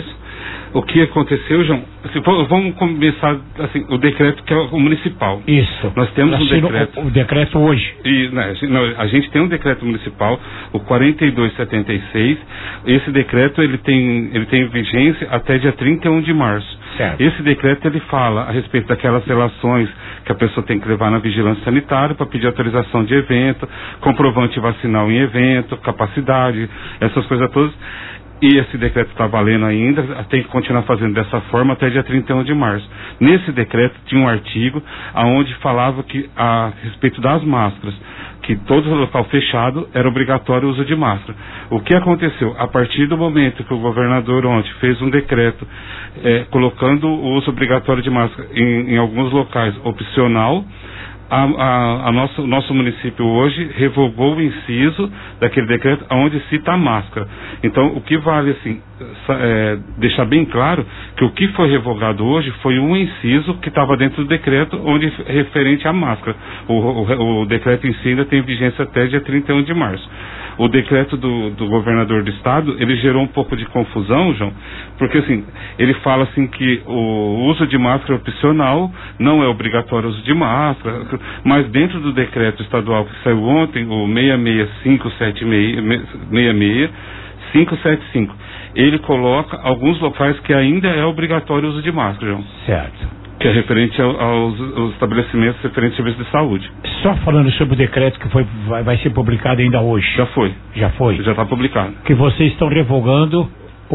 O que aconteceu, João? Assim, vamos começar assim, o decreto que é o municipal. Isso. Nós temos um decreto. O, o decreto hoje. E, né, não, a gente tem um decreto municipal, o quarenta e dois setenta e seis. Esse decreto ele tem, ele tem vigência até dia trinta e um de março. Certo. Esse decreto ele fala a respeito daquelas relações que a pessoa tem que levar na vigilância sanitária para pedir autorização de evento, comprovante vacinal em evento, capacidade, essas coisas todas. E esse decreto está valendo ainda, tem que continuar fazendo dessa forma até dia trinta e um de março. Nesse decreto tinha um artigo onde falava que a respeito das máscaras, que todo local fechado era obrigatório o uso de máscara. O que aconteceu? A partir do momento que o governador ontem fez um decreto é, colocando o uso obrigatório de máscara em, em alguns locais opcional, A, a, a nosso, o nosso município hoje revogou o inciso daquele decreto onde cita a máscara. Então, o que vale, assim, é, deixar bem claro que o que foi revogado hoje foi um inciso que estava dentro do decreto onde referente à máscara. O, o, o decreto em si ainda tem vigência até dia trinta e um de março. O decreto do, do governador do estado, ele gerou um pouco de confusão, João, porque assim, ele fala assim que o uso de máscara é opcional, não é obrigatório o uso de máscara, mas dentro do decreto estadual que saiu ontem, o seis seis cinco sete seis cinco sete cinco, ele coloca alguns locais que ainda é obrigatório o uso de máscara, João. Certo. Que é referente aos, aos estabelecimentos referentes ao serviço de saúde. Só falando sobre o decreto que foi, vai, vai ser publicado ainda hoje. Já foi. Já foi? Já está publicado. Que vocês estão revogando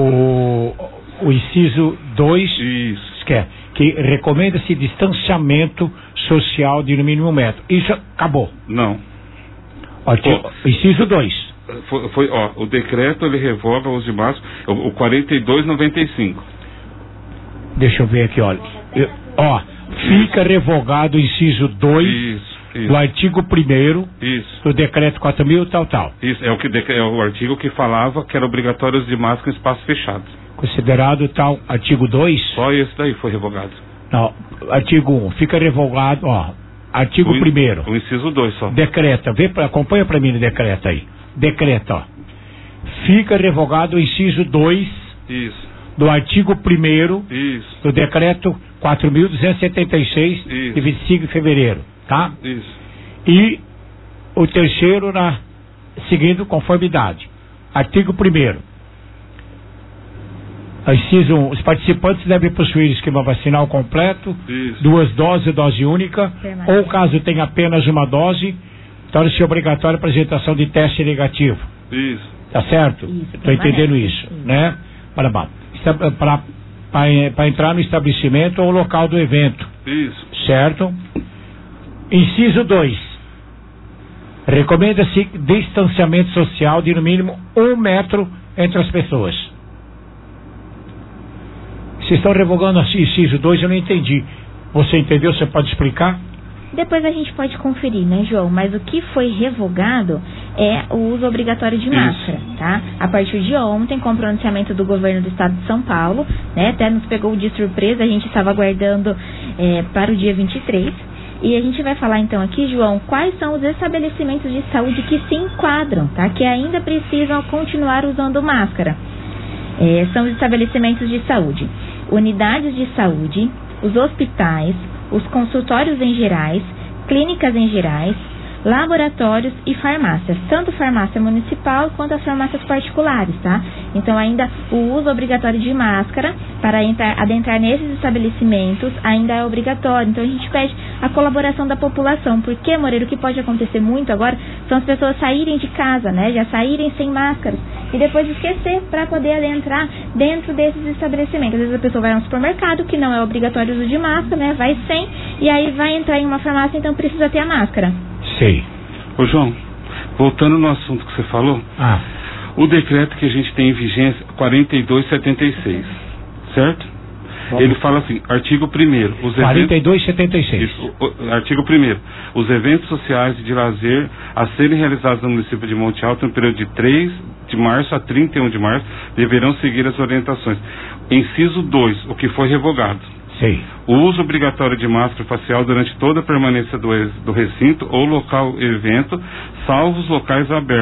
o, o inciso dois. Isso. Que, é, que recomenda-se distanciamento social de no mínimo um metro. Isso acabou? Não. Ó, tipo, inciso dois. Foi, foi, ó, o decreto ele revoga o uso de máscara, o, o quarenta e dois noventa e cinco. Deixa eu ver aqui, olha. Eu, ó, fica revogado o inciso dois do artigo primeiro do decreto quatro mil, tal, tal. Isso, é o, que, é o artigo que falava que era obrigatório o uso de máscara em espaços fechados. Considerado tal artigo dois? Só esse daí foi revogado. Não, artigo um, fica revogado, ó, artigo primeiro. O inciso dois só. Decreta, vê, acompanha pra mim no decreto aí. Decreta, ó. Fica revogado o inciso dois. Isso. Do artigo primeiro do decreto quatro mil duzentos e setenta e seis, de vinte e cinco de fevereiro, tá? Isso. E o terceiro na seguindo conformidade. Artigo primeiro. Inciso um, os participantes devem possuir esquema vacinal completo, Isso. duas doses, dose única, Permanente. Ou caso tenha apenas uma dose, torna-se obrigatória a apresentação de teste negativo. Isso. Tá certo? Estou entendendo isso, isso. né? Para baixo. Para entrar no estabelecimento ou local do evento. Isso. Certo? Inciso dois. Recomenda-se distanciamento social de no mínimo um metro entre as pessoas. Vocês estão revogando o inciso dois, eu não entendi. Você entendeu? Você pode explicar? Depois a gente pode conferir, né, João? Mas o que foi revogado é o uso obrigatório de máscara, tá? A partir de ontem, com o pronunciamento do governo do estado de São Paulo, né? Até nos pegou de surpresa, a gente estava aguardando é, para o dia vinte e três. E a gente vai falar então aqui, João, quais são os estabelecimentos de saúde que se enquadram, tá? Que ainda precisam continuar usando máscara. É, são os estabelecimentos de saúde, unidades de saúde, os hospitais, os consultórios em gerais, clínicas em gerais, laboratórios e farmácias, tanto farmácia municipal quanto as farmácias particulares, tá? Então ainda o uso obrigatório de máscara para entrar, adentrar nesses estabelecimentos ainda é obrigatório. Então a gente pede a colaboração da população, porque, Moreira, o que pode acontecer muito agora são as pessoas saírem de casa, né? Já saírem sem máscaras e depois esquecer para poder adentrar dentro desses estabelecimentos. Às vezes a pessoa vai no supermercado, que não é obrigatório o uso de máscara, né? Vai sem, e aí vai entrar em uma farmácia, então precisa ter a máscara. Sei. Ô João, voltando no assunto que você falou, ah. o decreto que a gente tem em vigência, quarenta e dois setenta e seis, certo? Vamos. Ele fala assim, artigo primeiro, os quarenta e dois setenta e seis. Isso, o, artigo primeiro, os eventos sociais de lazer a serem realizados no município de Monte Alto no período de três de março a trinta e um de março deverão seguir as orientações. Inciso dois, o que foi revogado. Sim. O uso obrigatório de máscara facial durante toda a permanência do, do recinto ou local evento, salvo os locais abertos,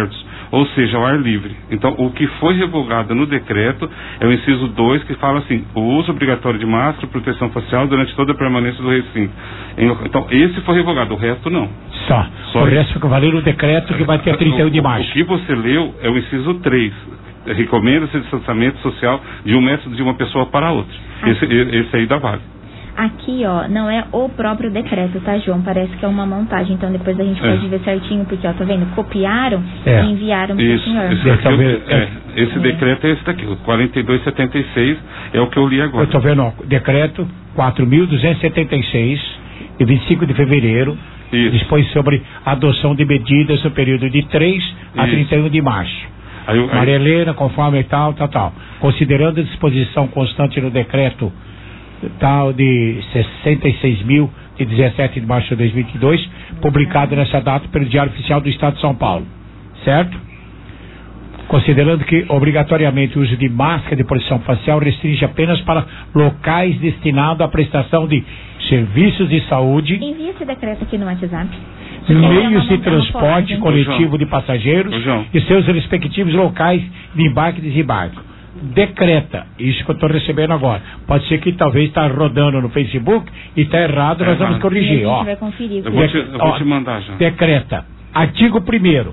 ou seja, ao ar livre. Então, o que foi revogado no decreto é o inciso dois, que fala assim: o uso obrigatório de máscara e proteção facial durante toda a permanência do recinto. Então, esse foi revogado, o resto não. Só. Só o resto fica valendo o decreto que vai ter trinta e um de março. O que você leu é o inciso três. Recomenda-se distanciamento social de um metro de uma pessoa para outra. Ah. Esse, esse aí dá vale. Aqui, ó, não é o próprio decreto, tá, João? Parece que é uma montagem, então depois a gente é. pode ver certinho, porque, ó, tá vendo? Copiaram é. e enviaram pro Isso, senhor. Esse, daqui, é, é, esse é. decreto é esse daqui, o quarenta e dois setenta e seis, é o que eu li agora. Eu tô vendo, ó, decreto quatro mil duzentos e setenta e seis, de vinte e cinco de fevereiro, Isso. dispõe sobre a adoção de medidas no período de três a trinta e um de março. Aí, aí... Maria Helena, conforme tal, tal, tal. Considerando a disposição constante no decreto tal de sessenta e seis mil, de dezessete de março de dois mil e vinte e dois, publicado nessa data pelo Diário Oficial do Estado de São Paulo. Certo? Considerando que obrigatoriamente o uso de máscara de proteção facial restringe apenas para locais destinados à prestação de serviços de saúde. Envia esse decreto aqui no WhatsApp. Meios de transporte coletivo de passageiros e seus respectivos locais de embarque e desembarque. Decreta, isso que eu estou recebendo agora. Pode ser que talvez está rodando no Facebook e está errado, é, nós vamos corrigir. Ó, vai conferir. Eu vou te, eu vou te mandar já. Decreta, artigo primeiro.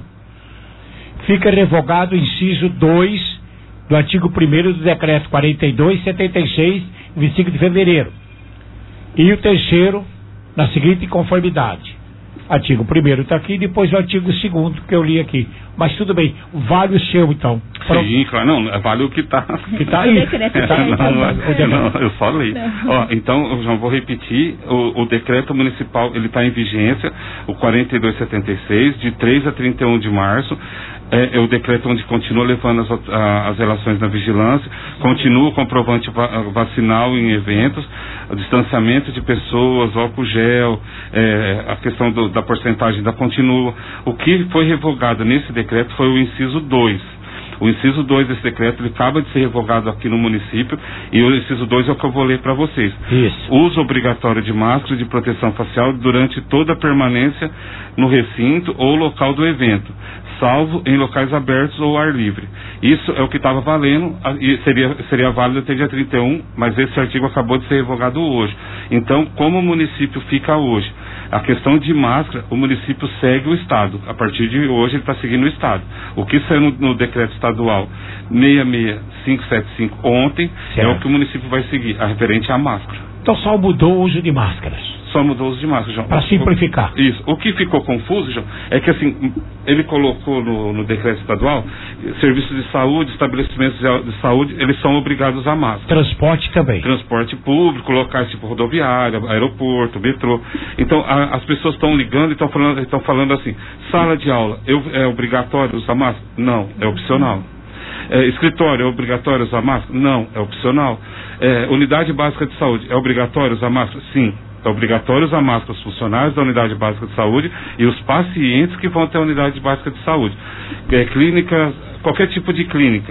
Fica revogado o inciso dois do artigo primeiro do decreto quarenta e dois setenta e seis, vinte e cinco de fevereiro. E o terceiro, na seguinte conformidade. Artigo primeiro está aqui, depois o artigo segundo que eu li aqui. Mas tudo bem, vale o seu então. Sim, claro, não, vale o que está. Que tá aí. Que tá, não, não, eu só li. Ó, então, eu já vou repetir, o, o decreto municipal, ele está em vigência, o quarenta e dois setenta e seis, de três a trinta e um de março. É, é o decreto onde continua levando as, a, as relações na vigilância, continua o comprovante va, vacinal em eventos, o distanciamento de pessoas, álcool gel, é, a questão do, da porcentagem da continua. O que foi revogado nesse decreto foi o inciso dois. O inciso dois desse decreto, ele acaba de ser revogado aqui no município, e o inciso dois é o que eu vou ler para vocês. Isso. Uso obrigatório de máscara de proteção facial durante toda a permanência no recinto ou local do evento, salvo em locais abertos ou ar livre. Isso é o que estava valendo e seria, seria válido até dia trinta e um, mas esse artigo acabou de ser revogado hoje. Então, como o município fica hoje? A questão de máscara, o município segue o Estado. A partir de hoje ele está seguindo o Estado. O que saiu no, no decreto estadual seis seis cinco sete cinco ontem, certo, é o que o município vai seguir, a referente à máscara. Então só mudou o uso de máscaras. Só mudou o uso de máscara, João. Para simplificar. Isso. O que ficou confuso, João, é que assim, ele colocou no, no decreto estadual, serviços de saúde, estabelecimentos de saúde, eles são obrigados a máscara. Transporte também. Transporte público, locais tipo rodoviária, aeroporto, metrô. Então, a, as pessoas estão ligando e estão falando, estão falando assim, sala de aula, eu, é obrigatório usar máscara? Não, é opcional. É, escritório, é obrigatório usar máscara? Não, é opcional. É, unidade básica de saúde, é obrigatório usar máscara? Sim. É obrigatório usar máscara os funcionários da unidade básica de saúde e os pacientes que vão até a unidade básica de saúde. É, clínica, qualquer tipo de clínica,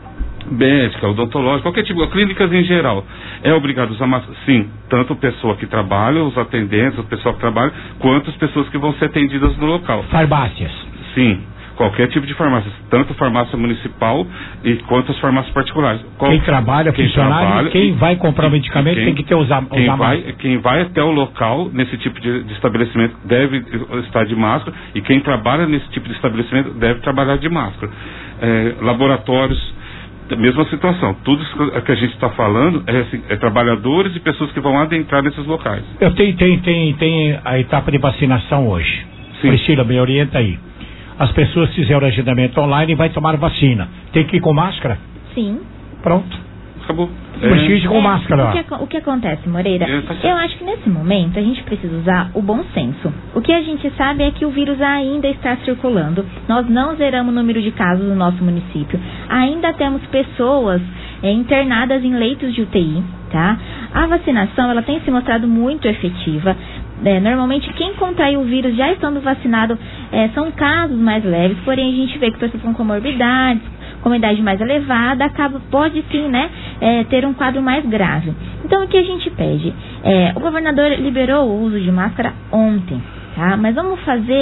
médica, odontológica, qualquer tipo de clínicas em geral. É obrigado a usar máscara? Sim. Tanto a pessoa que trabalha, os atendentes, o pessoal que trabalha, quanto as pessoas que vão ser atendidas no local. Farmácias? Sim. Qualquer tipo de farmácia, tanto farmácia municipal e quanto as farmácias particulares. Qual, quem trabalha, quem funcionário, trabalha, quem vai comprar medicamento quem, tem que ter usar, usar quem vai, máscara. Quem vai até o local, nesse tipo de, de estabelecimento, deve estar de máscara, e quem trabalha nesse tipo de estabelecimento deve trabalhar de máscara. É, laboratórios, mesma situação. Tudo isso que a gente está falando é, assim, é trabalhadores e pessoas que vão adentrar nesses locais. Eu tenho, tenho, tenho, tenho a etapa de vacinação hoje. Sim. Priscila, me orienta aí. As pessoas fizeram agendamento online e vai tomar vacina. Tem que ir com máscara? Sim. Pronto. Acabou. Precisa é, com máscara. O que, o que acontece, Moreira? É, eu acho que nesse momento a gente precisa usar o bom senso. O que a gente sabe é que o vírus ainda está circulando. Nós não zeramos o número de casos no nosso município. Ainda temos pessoas é, internadas em leitos de U T I, tá? A vacinação, ela tem se mostrado muito efetiva. É, normalmente quem contraiu o vírus já estando vacinado é, são casos mais leves, porém a gente vê que pessoas com comorbidades, com uma idade mais elevada, acaba, pode sim, né, é, ter um quadro mais grave. Então o que a gente pede? É, o governador liberou o uso de máscara ontem, tá? Mas vamos fazer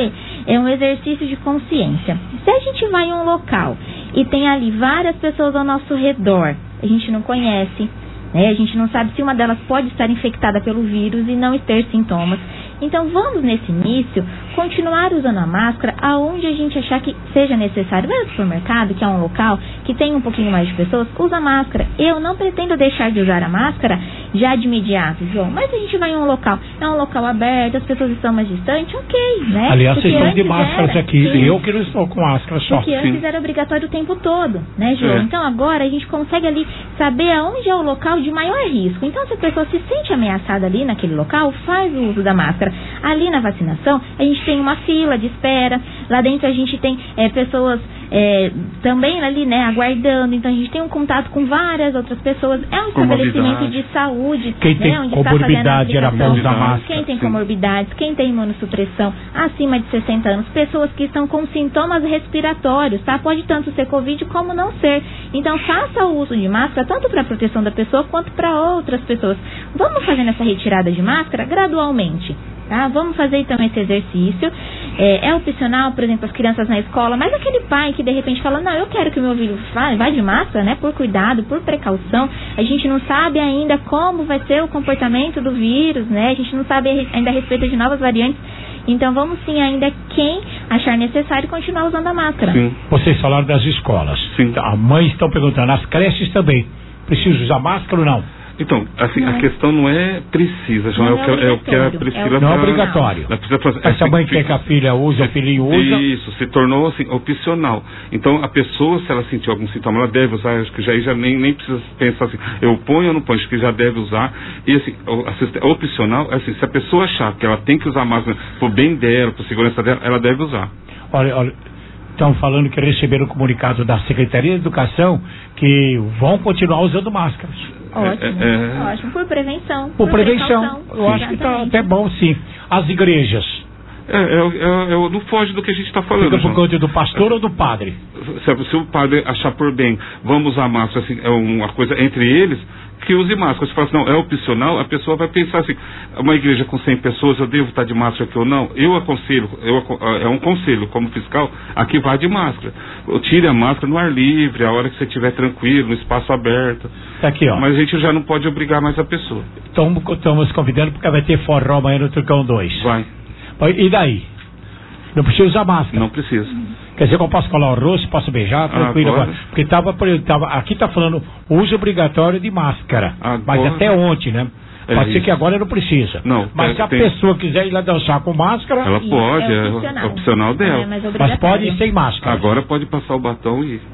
é um exercício de consciência. Se a gente vai em um local e tem ali várias pessoas ao nosso redor, a gente não conhece, né? A gente não sabe se uma delas pode estar infectada pelo vírus e não ter sintomas. Então vamos nesse início continuar usando a máscara aonde a gente achar que seja necessário. Vai ao supermercado, que é um local que tem um pouquinho mais de pessoas, usa máscara. Eu não pretendo deixar de usar a máscara já de imediato, João, mas a gente vai em um local, é um local aberto, as pessoas estão mais distantes, ok, né? Aliás, Porque vocês estão de antes máscaras era- aqui, Sim. eu que não estou com máscara só. Porque antes era obrigatório o tempo todo, né, João? É. Então agora a gente consegue ali saber aonde é o local de maior risco. Então se a pessoa se sente ameaçada ali naquele local, faz o uso da máscara. Ali na vacinação, a gente tem uma fila de espera, lá dentro a gente tem é, pessoas é, também ali, né, aguardando. Então a gente tem um contato com várias outras pessoas. É um estabelecimento de saúde, Quem né, tem onde está comorbidade fazendo a era pra aplicação. usar máscara. Quem tem Sim. comorbidades, quem tem imunossupressão, acima de sessenta anos, pessoas que estão com sintomas respiratórios, tá? Pode tanto ser Covid como não ser. Então faça o uso de máscara tanto para a proteção da pessoa quanto para outras pessoas. Vamos fazendo essa retirada de máscara gradualmente. Tá? Vamos fazer então esse exercício. É, é opcional, por exemplo, as crianças na escola, mas aquele pai que de repente fala, não, eu quero que o meu filho vá, vá de máscara, né? Por cuidado, por precaução. A gente não sabe ainda como vai ser o comportamento do vírus, né? A gente não sabe ainda a respeito de novas variantes. Então vamos sim ainda, quem achar necessário, continuar usando a máscara. Sim. Vocês falaram das escolas. Sim. A mãe estão perguntando, as creches também. Precisa usar máscara ou não? Então, assim, Não a é. questão não é precisa, João, é, o que, é o que a Priscila Não é tá- obrigatório. a Priscila tá- Mas se a mãe fica- quer que a filha use, o filhinho usa. Isso, se tornou assim, opcional. Então a pessoa, se ela sentir algum sintoma, ela deve usar, acho que já, aí já nem, nem precisa pensar assim, eu ponho ou não ponho, acho que já deve usar. E assim, o assist- opcional, é assim, se a pessoa achar que ela tem que usar máscara pro bem dela, por segurança dela, ela deve usar. Olha, olha, estão falando que receberam o comunicado da Secretaria de Educação que vão continuar usando máscaras. Ótimo, É, é. ótimo. Por prevenção. Por prevenção. precaução. Eu acho que está Exatamente. até bom, sim. As igrejas. É, é, é, é, não foge do que a gente está falando. Fica por João. conta do pastor ou do padre? Se, se o padre achar por bem, vamos usar máscara, assim, é uma coisa entre eles, que use máscara. Se fala assim, não, é opcional, a pessoa vai pensar assim, uma igreja com cem pessoas, eu devo estar de máscara aqui ou não? Eu aconselho, eu, aco- é um conselho como fiscal, aqui vá de máscara. Tire a máscara no ar livre, a hora que você estiver tranquilo, no espaço aberto. Tá aqui, ó. Mas a gente já não pode obrigar mais a pessoa. Estamos convidando porque vai ter forró amanhã no Turcão dois. Vai. E daí? Não precisa usar máscara? Não precisa. Quer dizer que eu posso colar o rosto, posso beijar, tranquilo Agora- agora. Porque tava, tava, aqui tá falando uso obrigatório de máscara. Mas Agora- até ontem, né? É Pode ser isso. que agora não precisa. Não, Mas tem- se a tem- pessoa quiser ir lá dançar com máscara... Ela pode, é, opcional. opcional dela. É, mas Mas pode ir sem máscara. Agora pode passar o batom e...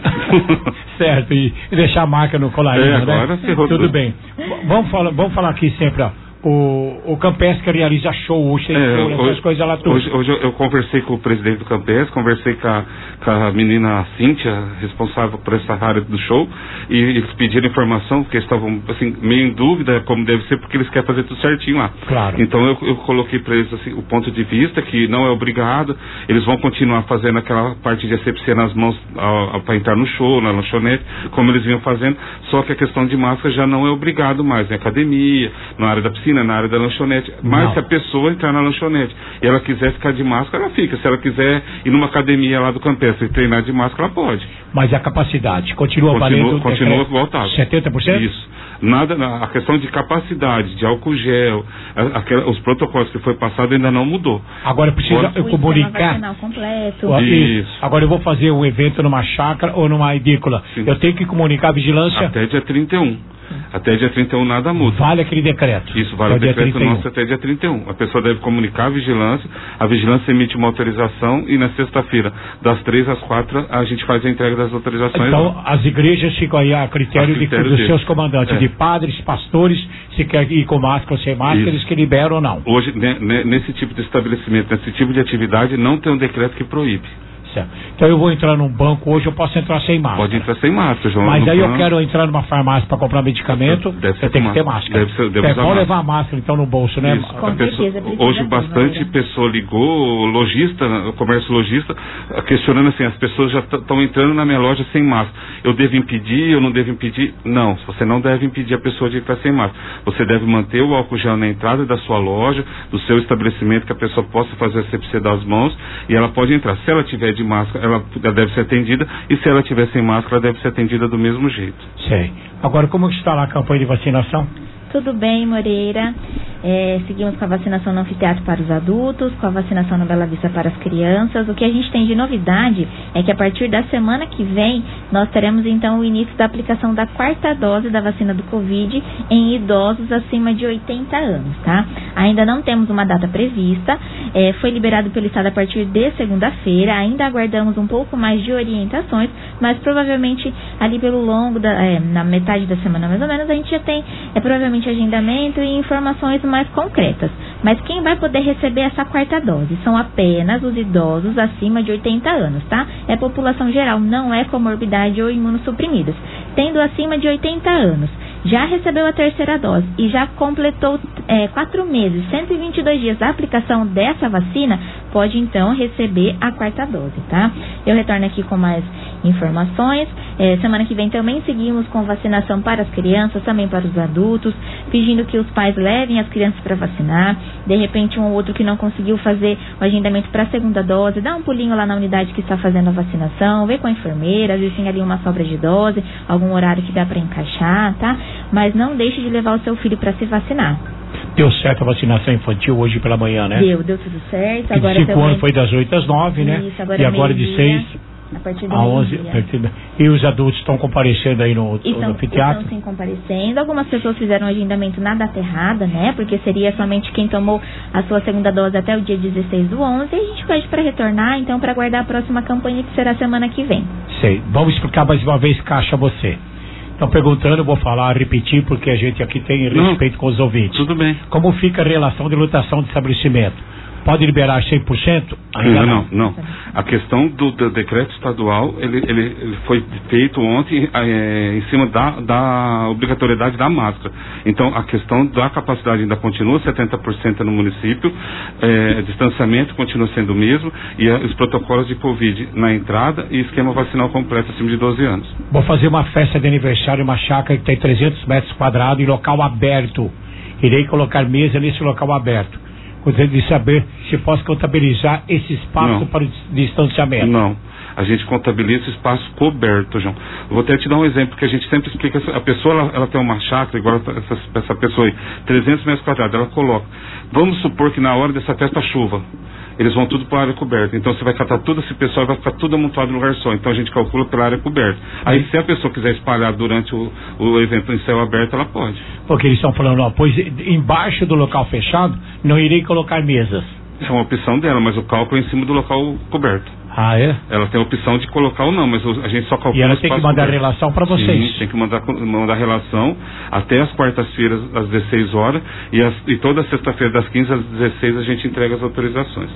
Certo, e, e deixar a marca no colarinho, É, né? agora ferrou Tudo tudo. bem. V- Vamos falar, vamos falar aqui sempre, ó. O, o Campesca realiza show, hoje tem É, show, essas hoje, coisas lá tudo. hoje, hoje eu, eu conversei com o presidente do Campes, conversei com a, com a menina Cíntia, responsável por essa área do show, e eles pediram informação, porque eles estavam assim, meio em dúvida como deve ser, porque eles querem fazer tudo certinho lá. Claro. Então eu, eu coloquei para eles assim, o ponto de vista, que não é obrigado, eles vão continuar fazendo aquela parte de asepsia nas mãos para entrar no show, na lanchonete, como eles vinham fazendo, só que a questão de máscara já não é obrigado mais, na academia, na área da piscina, na área da lanchonete. Mas Não. se a pessoa entrar na lanchonete e ela quiser ficar de máscara, ela fica. Se ela quiser ir numa academia lá do Campestre e treinar de máscara, ela pode. Mas a capacidade continua, Continua, valendo... continua decreto voltado. setenta por cento? Isso. Nada, na- a questão de capacidade, de álcool gel, a- aquela- os protocolos que foi passado ainda não mudou. Agora precisa Agora- eu comunicar... Vacinal completo. Ó, Isso. Agora eu vou fazer um evento numa chácara ou numa edícula. Eu tenho que comunicar a vigilância. Até dia trinta e um. Até dia trinta e um nada muda. Vale aquele decreto. Isso, vale É o dia decreto trinta e um. nosso até dia trinta e um. A pessoa deve comunicar a vigilância, a vigilância emite uma autorização e na sexta-feira, das três às quatro, a gente faz a entrega das autorizações. Então, as igrejas ficam aí a critério, A de- critério dos deles. seus comandantes, É. de padres, pastores, se quer ir com máscara ou sem máscara, Isso. eles que liberam ou não. Hoje, né, né, nesse tipo de estabelecimento, nesse tipo de atividade, não tem um decreto que proíbe. Certo. Então eu vou entrar num banco hoje, eu posso entrar sem máscara. Pode entrar sem máscara, João. Mas aí banco. eu quero entrar numa farmácia para comprar medicamento, deve eu tenho que ter máscara. Deve ser, deve é usar bom máscara. levar a máscara então no bolso, né? Isso. A pessoa, hoje bastante pessoa ligou, lojista, o comércio lojista, questionando assim, as pessoas já estão entrando na minha loja sem máscara. Eu devo impedir, eu não devo impedir? Não, você não deve impedir a pessoa de entrar sem máscara. Você deve manter o álcool gel na entrada da sua loja, do seu estabelecimento, que a pessoa possa fazer a asepsia das mãos e ela pode entrar. Se ela tiver de máscara, ela, ela deve ser atendida, e se ela tiver sem máscara, ela deve ser atendida do mesmo jeito. Sei. Agora, como está lá a campanha de vacinação? Tudo bem, Moreira. É, seguimos com a vacinação no anfiteatro para os adultos, com a vacinação no Bela Vista para as crianças. O que a gente tem de novidade é que a partir da semana que vem, nós teremos então o início da aplicação da quarta dose da vacina do Covid em idosos acima de oitenta anos, tá? Ainda não temos uma data prevista, é, foi liberado pelo Estado a partir de segunda-feira, ainda aguardamos um pouco mais de orientações, mas provavelmente ali pelo longo, da, é, na metade da semana mais ou menos, a gente já tem, é provavelmente agendamento e informações mais concretas. Mas quem vai poder receber essa quarta dose são apenas os idosos acima de oitenta anos, tá? É população geral, não é comorbidade ou imunossuprimidas. Tendo acima de oitenta anos, já recebeu a terceira dose e já completou é, quatro meses, cento e vinte e dois dias da aplicação dessa vacina, pode então receber a quarta dose, tá? Eu retorno aqui com mais informações. É, semana que vem também seguimos com vacinação para as crianças, também para os adultos, pedindo que os pais levem as crianças para vacinar. De repente, um ou outro que não conseguiu fazer o agendamento para a segunda dose, dá um pulinho lá na unidade que está fazendo a vacinação, vê com a enfermeira, às vezes tem ali uma sobra de dose, algum horário que dá para encaixar, tá? Mas não deixe de levar o seu filho para se vacinar. Deu certo a vacinação infantil hoje pela manhã, né? Deu, deu tudo certo. Agora de cinco anos foi das oito às nove, né? Isso, agora e é agora de seis a partir do a onze. E os adultos estão comparecendo aí no, estão, no anfiteatro? Estão sim comparecendo. Algumas pessoas fizeram um agendamento na data errada, né? Porque seria somente quem tomou a sua segunda dose até o dia dezesseis do onze. E a gente pede para retornar, então, para aguardar a próxima campanha, que será semana que vem. Sei. Vamos explicar mais uma vez, Caixa, você. Estão perguntando, eu vou falar, repetir, porque a gente aqui tem respeito Não, com os ouvintes. Tudo bem. Como fica a relação de lotação de estabelecimento? Pode liberar cem por cento? Ainda não, não, não. A questão do, do decreto estadual, ele, ele, ele foi feito ontem é, em cima da, da obrigatoriedade da máscara. Então, a questão da capacidade ainda continua, setenta por cento no município, é, distanciamento continua sendo o mesmo, e a, os protocolos de Covid na entrada e esquema vacinal completo acima de doze anos. Vou fazer uma festa de aniversário, uma chácara que tem trezentos metros quadrados em local aberto. Irei colocar mesa nesse local aberto. Gostaria de saber se posso contabilizar esse espaço Não. para o distanciamento. Não. A gente contabiliza o espaço coberto, João. Eu vou até te dar um exemplo que a gente sempre explica. A pessoa, ela, ela tem uma chácara, igual essa, essa pessoa aí, trezentos metros quadrados, ela coloca. Vamos supor que na hora dessa festa chuva, eles vão tudo para a área coberta. Então você vai catar todo esse pessoal e vai ficar tudo amontoado em lugar só. Então a gente calcula pela área coberta. Aí se a pessoa quiser espalhar durante o, o evento em céu aberto, ela pode. Porque eles estão falando, ó, pois embaixo do local fechado, não irei colocar mesas. É uma opção dela, mas o cálculo é em cima do local coberto. Ah, é? Ela tem a opção de colocar ou não, mas a gente só calcula. E ela tem que mandar a relação para vocês. Sim, tem que mandar, mandar relação até as quartas-feiras, às dezesseis horas, e, as, e toda sexta-feira, das quinze às dezesseis, a gente entrega as autorizações.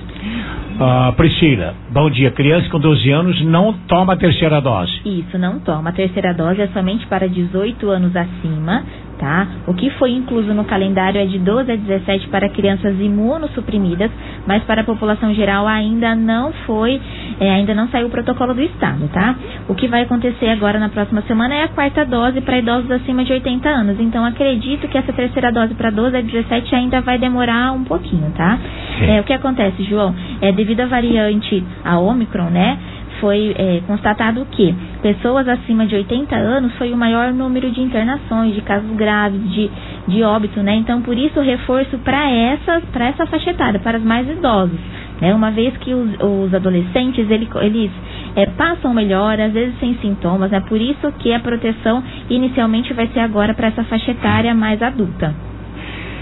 Ah, Priscila, bom dia. Criança com doze anos não toma a terceira dose. Isso, não toma. A terceira dose é somente para dezoito anos acima, tá? O que foi incluso no calendário é de doze a dezessete para crianças imunossuprimidas, mas para a população geral ainda não foi, é, ainda não saiu o protocolo do Estado, tá? O que vai acontecer agora na próxima semana é a quarta dose para idosos acima de oitenta anos. Então, acredito que essa terceira dose para doze a dezessete ainda vai demorar um pouquinho, tá? É, o que acontece, João? É, devido à variante, a Ômicron, né? Foi é, constatado que pessoas acima de oitenta anos foi o maior número de internações, de casos graves, de, de óbito, né? Então, por isso, o reforço para essas, para essa faixa etária, para os mais idosos, né? Uma vez que os, os adolescentes, ele, eles é, passam melhor, às vezes sem sintomas, né? Por isso que a proteção inicialmente vai ser agora para essa faixa etária mais adulta.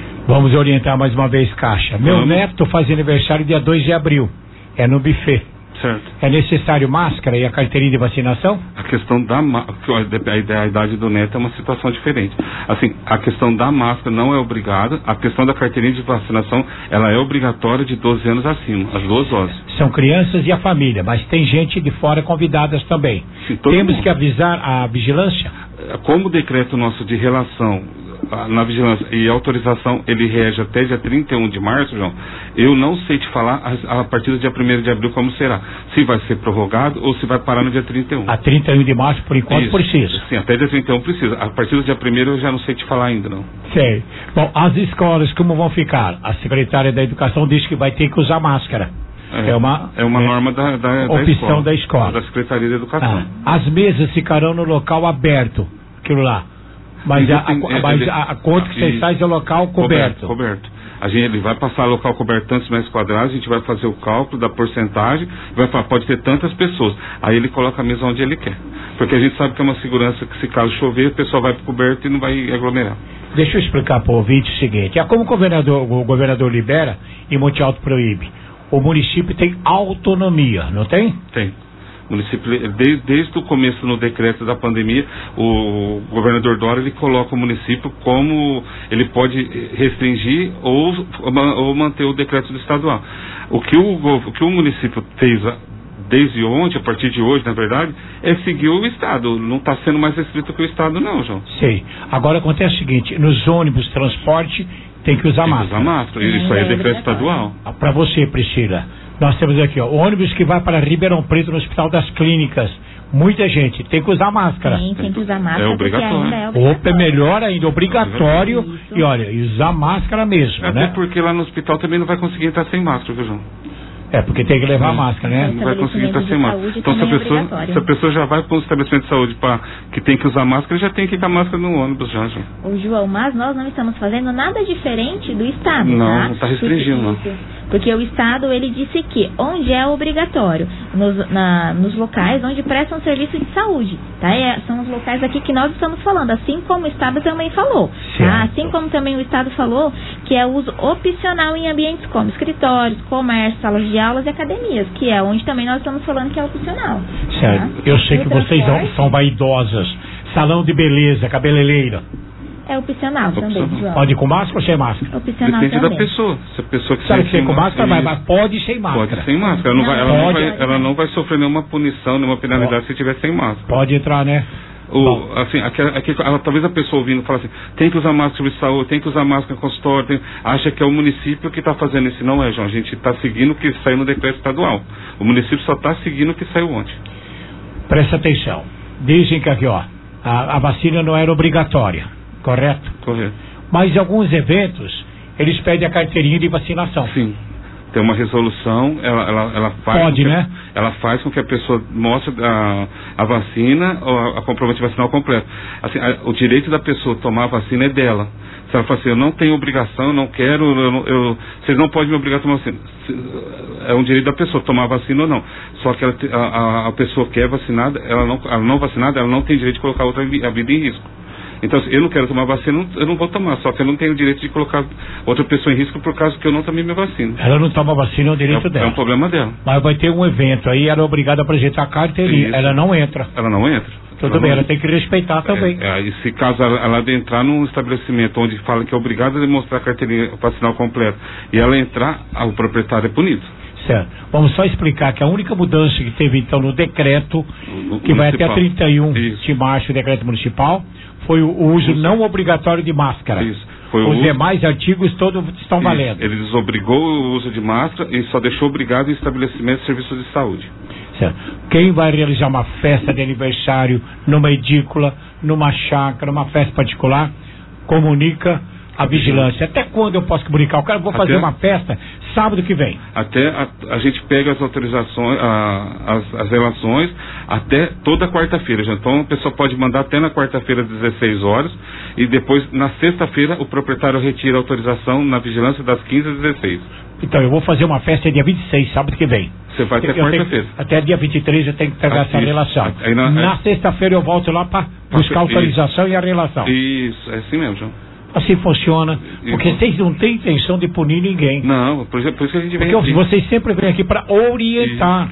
Vamos orientar mais uma vez, Caixa. Meu Vamos. neto faz aniversário dia dois de abril. É no buffet. Certo. É necessário máscara e a carteirinha de vacinação? A questão da máscara, a idade do neto é uma situação diferente. Assim, a questão da máscara não é obrigada, a questão da carteirinha de vacinação, ela é obrigatória de doze anos acima, as duas doses. São crianças e a família, mas tem gente de fora convidadas também. Sim, Temos mundo. que avisar a vigilância? Como o decreto nosso de relação na vigilância e autorização, ele rege até dia trinta e um de março, João, eu não sei te falar a, a partir do dia primeiro de abril como será. Se vai ser prorrogado ou se vai parar no dia trinta e um. A trinta e um de março, por enquanto, Isso. precisa. Sim, até dia trinta e um precisa. A partir do dia primeiro eu já não sei te falar ainda, não. Sei. Bom, as escolas como vão ficar? A secretária da Educação disse que vai ter que usar máscara. É, é uma, é uma é, norma da, da, da opção escola, da escola. Da Secretaria da Educação. Ah, as mesas ficarão no local aberto, aquilo lá. Mas, a, a, mas a, a conta que vocês fazem é o local coberto. Coberto, coberto. A gente, ele vai passar local coberto tantos metros quadrados, a gente vai fazer o cálculo da porcentagem, vai falar, pode ter tantas pessoas. Aí ele coloca a mesa onde ele quer. Porque a gente sabe que é uma segurança que se caso chover, o pessoal vai pro coberto e não vai aglomerar. Deixa eu explicar para o ouvinte o seguinte, é como o governador, o governador libera e Monte Alto proíbe. O município tem autonomia, não tem? Tem. O município, desde, desde o começo no decreto da pandemia, o governador Dória, ele coloca o município como ele pode restringir ou, ou manter o decreto do estadual. O que o, o que o município fez desde ontem, a partir de hoje, na verdade, é seguir o Estado. Não está sendo mais restrito que o Estado, não, João. Sei. Agora acontece o seguinte, nos ônibus, transporte, tem que usar tem máscara. Que usar máscara. Isso aí é decreto estadual. Para você, Priscila, nós temos aqui, ó, ônibus que vai para Ribeirão Preto, no Hospital das Clínicas. Muita gente tem que usar máscara. Sim, tem que usar máscara. É obrigatório. Ainda é obrigatório. Opa, é melhor ainda, obrigatório. Isso. E olha, e usar máscara mesmo, Até né? porque lá no hospital também não vai conseguir entrar sem máscara, viu, João? É, porque tem que levar máscara, né? Não vai conseguir estar sem máscara. Então, se a, pessoa, se a pessoa já vai para um estabelecimento de saúde pra, que tem que usar máscara, já tem que ir com a máscara no ônibus, já, já. Ô, João, mas nós não estamos fazendo nada diferente do Estado, não, tá? Não, está restringindo, não. Porque o Estado, ele disse que onde é obrigatório, nos, na, nos locais onde prestam serviço de saúde, tá? É, são os locais aqui que nós estamos falando, assim como o Estado também falou, tá? Assim como também o Estado falou que é uso opcional em ambientes como escritórios, comércio, salas de aulas e academias, que é onde também nós estamos falando que é opcional. Certo. Tá? Eu sei que o vocês transporte, são vaidosas. Salão de beleza, cabeleireira. É opcional, opcional também, João. Pode ir com máscara ou sem máscara? Opcional Depende também. da pessoa. Se a pessoa que sabe que sem com máscara, mas, mas pode ir sem máscara. Pode sem máscara. Ela não, não, vai, ela pode, não vai, ela não vai sofrer nenhuma punição, nenhuma penalidade pode. Se tiver sem máscara. Pode entrar, né? O, assim, aqui, aqui, ela, talvez a pessoa ouvindo fala assim, tem que usar máscara de saúde, tem que usar máscara em consultório, tem, acha que é o município que está fazendo isso. Não é, João. A gente está seguindo o que saiu no decreto estadual. O município só está seguindo o que saiu ontem. Presta atenção. Dizem que aqui, ó, a, a vacina não era obrigatória, correto? Correto. Mas em alguns eventos, eles pedem a carteirinha de vacinação. Sim. Tem uma resolução, ela, ela, ela faz. Pode, com que, né? Ela faz com que a pessoa mostre a, a vacina ou a, a comprovante vacinal completo. Assim, a, o direito da pessoa tomar a vacina é dela. Se ela fala assim, eu não tenho obrigação, eu não quero, eu, eu, vocês não podem me obrigar a tomar vacina. É um direito da pessoa tomar a vacina ou não. Só que ela, a, a pessoa que é vacinada, ela não, ela não vacinada, ela não tem direito de colocar outra a vida em risco. Então, eu não quero tomar vacina, eu não vou tomar, só que eu não tenho o direito de colocar outra pessoa em risco por causa que eu não tomei minha vacina. Ela não toma vacina, é o direito é, dela. É um problema dela. Mas vai ter um evento aí, ela é obrigada a apresentar a carteirinha, Isso. ela não entra. Ela não entra. Tudo ela bem, não... ela tem que respeitar também. É, é, e se caso ela, ela entrar num estabelecimento onde fala que é obrigada a demonstrar a carteirinha vacinal completa, e ela entrar, o proprietário é punido. Certo. Vamos só explicar que a única mudança que teve então no decreto, o, que o vai até trinta e um Isso. de março, o decreto municipal, foi o uso Isso. não obrigatório de máscara. Isso. Foi Os uso... demais artigos todos estão Isso. valendo. Ele desobrigou o uso de máscara e só deixou obrigado em estabelecimentos de serviços de saúde. Certo. Quem vai realizar uma festa de aniversário numa edícula, numa chácara, numa festa particular, comunica a vigilância. Até quando eu posso comunicar? Eu quero, vou fazer Até... uma festa sábado que vem. Até a, a gente pega as autorizações, a, as, as relações até toda quarta-feira. Então a pessoa pode mandar até na quarta-feira às dezesseis horas e depois na sexta-feira o proprietário retira a autorização na vigilância das quinze às dezesseis. Então eu vou fazer uma festa dia vinte e seis, sábado que vem. Você vai até quarta-feira. Até dia vinte e três eu tenho que pegar essa relação. Aí na na é... sexta-feira eu volto lá para buscar a autorização isso. e a relação. Isso, é assim mesmo, João. Assim funciona, porque vocês não têm intenção de punir ninguém. Não, por isso, por isso que a gente vem porque aqui. Vocês sempre vêm aqui para orientar.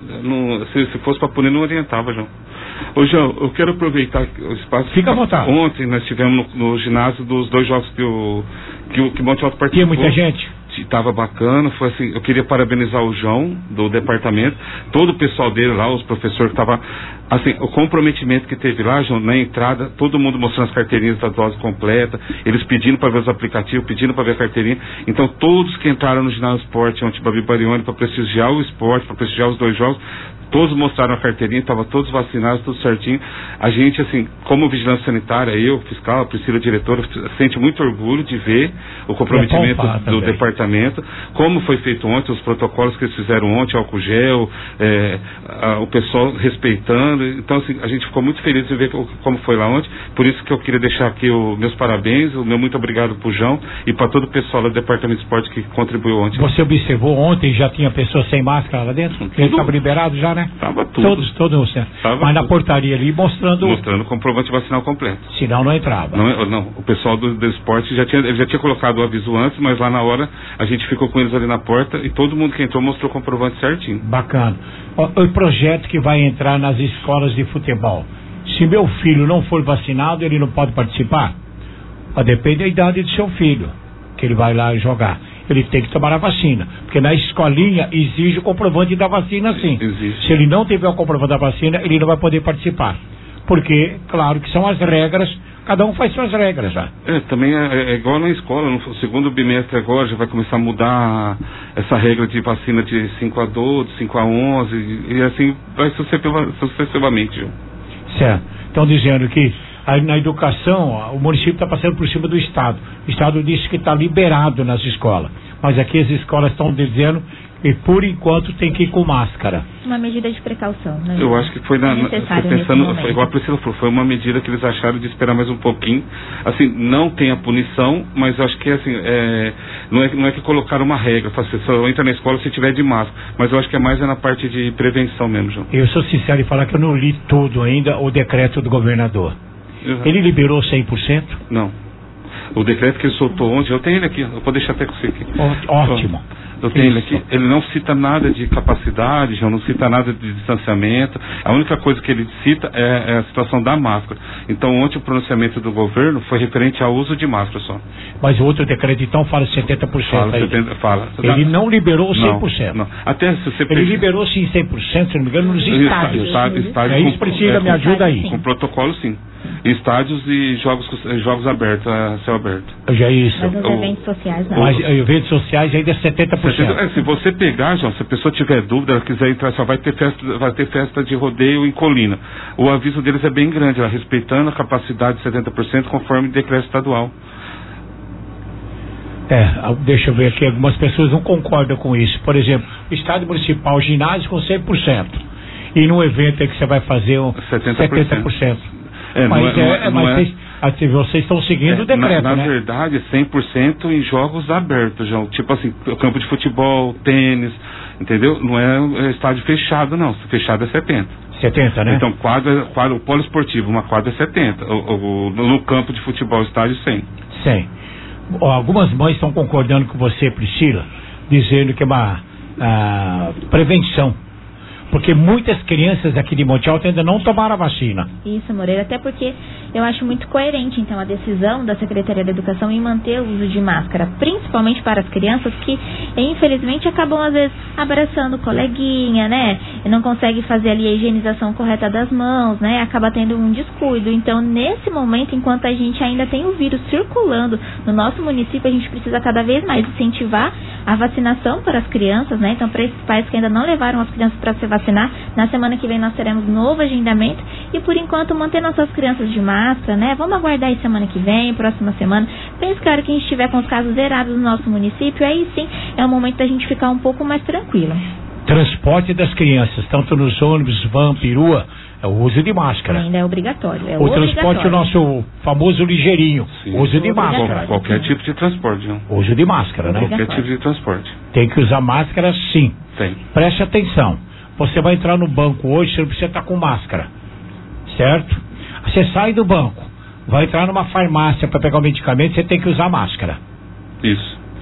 não, se, se fosse para punir, não orientava, João. Ô, João, eu quero aproveitar o espaço. Fica à vontade. Ontem nós tivemos no, no ginásio dos dois jogos que o que o que Monte Alto participou. Tinha muita gente. Estava bacana, foi assim, eu queria parabenizar o João do departamento, todo o pessoal dele lá, os professores que estavam, assim, o comprometimento que teve lá, João, na entrada, todo mundo mostrando as carteirinhas da dose completa, eles pedindo para ver os aplicativos, pedindo para ver a carteirinha. Então todos que entraram no ginásio esporte ontem, Babi Barione, para prestigiar o esporte, para prestigiar os dois jogos, todos mostraram a carteirinha, estavam todos vacinados, tudo certinho. A gente, assim, como vigilância sanitária, eu, fiscal, a Priscila, diretora, sente muito orgulho de ver o comprometimento do, do departamento, como foi feito ontem, os protocolos que eles fizeram ontem, álcool gel, é, a, o pessoal respeitando. Então, assim, a gente ficou muito feliz de ver como foi lá ontem. Por isso que eu queria deixar aqui os meus parabéns, o meu muito obrigado pro João e para todo o pessoal do departamento de esporte que contribuiu ontem. Você observou ontem, já tinha pessoas sem máscara lá dentro? Tudo. Ele estava liberado já, né? Tava tudo. Todos, todos, certo. Tava Mas na tudo. portaria ali mostrando... Mostrando o comprovante vacinal completo. Senão não entrava. Não, não, o pessoal do, do esporte já tinha, ele já tinha colocado o aviso antes, mas lá na hora a gente ficou com eles ali na porta e todo mundo que entrou mostrou o comprovante certinho. Bacana. O, o projeto que vai entrar nas escolas de futebol. Se meu filho não for vacinado, ele não pode participar? Depende da idade do seu filho, que ele vai lá jogar. Ele tem que tomar a vacina, porque na escolinha exige o comprovante da vacina, sim. Existe. Se ele não tiver o comprovante da vacina, ele não vai poder participar. Porque, claro que são as regras, cada um faz suas regras já. É, também é, é igual na escola, no segundo bimestre agora já vai começar a mudar essa regra de vacina de cinco a doze, cinco a onze, e, e assim vai sucessivamente. Certo. Estão dizendo que aí na educação, o município está passando por cima do Estado. O Estado disse que está liberado nas escolas. Mas aqui as escolas estão dizendo que por enquanto tem que ir com máscara. Uma medida de precaução, né? Eu acho que foi na, na foi pensando, foi igual a Priscila falou, foi uma medida que eles acharam de esperar mais um pouquinho. Assim, não tem a punição, mas eu acho que assim, é, não, é, não é que colocaram uma regra, você só entra na escola se tiver de máscara, mas eu acho que é mais é na parte de prevenção mesmo, João. Eu sou sincero em falar que eu não li tudo ainda, o decreto do governador. Uhum. Ele liberou cem por cento? Não. O decreto que ele soltou ontem, eu tenho ele aqui, eu vou deixar até com você aqui. Ótimo. Eu tenho ele aqui. Ele não cita nada de capacidade, já não cita nada de distanciamento. A única coisa que ele cita é, é a situação da máscara. Então, ontem o pronunciamento do governo foi referente ao uso de máscara só. Mas o outro decreto, então, fala setenta por cento. Fala, setenta, fala. Ele não liberou cem por cento. Não, não. Até se você Ele perde... liberou sim cem por cento, se não me engano, nos estádios. Estádio, estádio, é isso, Priscila, é, me ajuda aí. Com protocolo, sim. Estádios e jogos, jogos abertos, a céu aberto. Já é isso. Mas os o, eventos sociais não. Mas eventos sociais ainda é setenta por cento. É, se você pegar, João, se a pessoa tiver dúvida, ela quiser entrar, só vai ter festa, vai ter festa de rodeio em Colina. O aviso deles é bem grande, ela respeitando a capacidade de setenta por cento conforme decreto estadual. É, deixa eu ver aqui, algumas pessoas não concordam com isso. Por exemplo, estádio municipal, ginásio com cem por cento. E num evento aí que você vai fazer um setenta por cento. setenta por cento. É, mas não é, é, é, não mas é, vocês, assim, vocês estão seguindo é, o decreto, na, na né? Na verdade, cem por cento em jogos abertos, João. Tipo assim, campo de futebol, tênis, entendeu? Não é estádio fechado, não. Fechado é setenta. setenta, né? Então, quadra, quadra, o polo esportivo, uma quadra é setenta. O, o, no campo de futebol, estádio cem. cem. Algumas mães estão concordando com você, Priscila, dizendo que é uma a, prevenção. Porque muitas crianças aqui de Monte Alto ainda não tomaram a vacina. Isso, Moreira, até porque eu acho muito coerente, então, a decisão da Secretaria da Educação em manter o uso de máscara, principalmente para as crianças que, infelizmente, acabam, às vezes, abraçando o coleguinha, né? E não consegue fazer ali a higienização correta das mãos, né? Acaba tendo um descuido. Então, nesse momento, enquanto a gente ainda tem o vírus circulando no nosso município, a gente precisa cada vez mais incentivar a vacinação para as crianças, né? Então, para esses pais que ainda não levaram as crianças para se vacinar, na semana que vem nós teremos novo agendamento e, por enquanto, manter nossas crianças de máscara, né? Vamos aguardar aí semana que vem, próxima semana. Penso que a hora que a gente estiver com os casos zerados no nosso município, aí sim é o momento da gente ficar um pouco mais tranquilo. Transporte das crianças, tanto nos ônibus, van, perua, é o uso de máscara. Ainda é obrigatório. É o obrigatório. Transporte, o nosso famoso ligeirinho, sim, uso de máscara. Qualquer tipo de transporte, não? Uso de máscara, né? Qualquer tipo de transporte. Tem que usar máscara, sim. Tem. Preste atenção. Você vai entrar no banco hoje, você não precisa estar com máscara, certo? Você sai do banco, vai entrar numa farmácia para pegar o medicamento, você tem que usar máscara. Isso.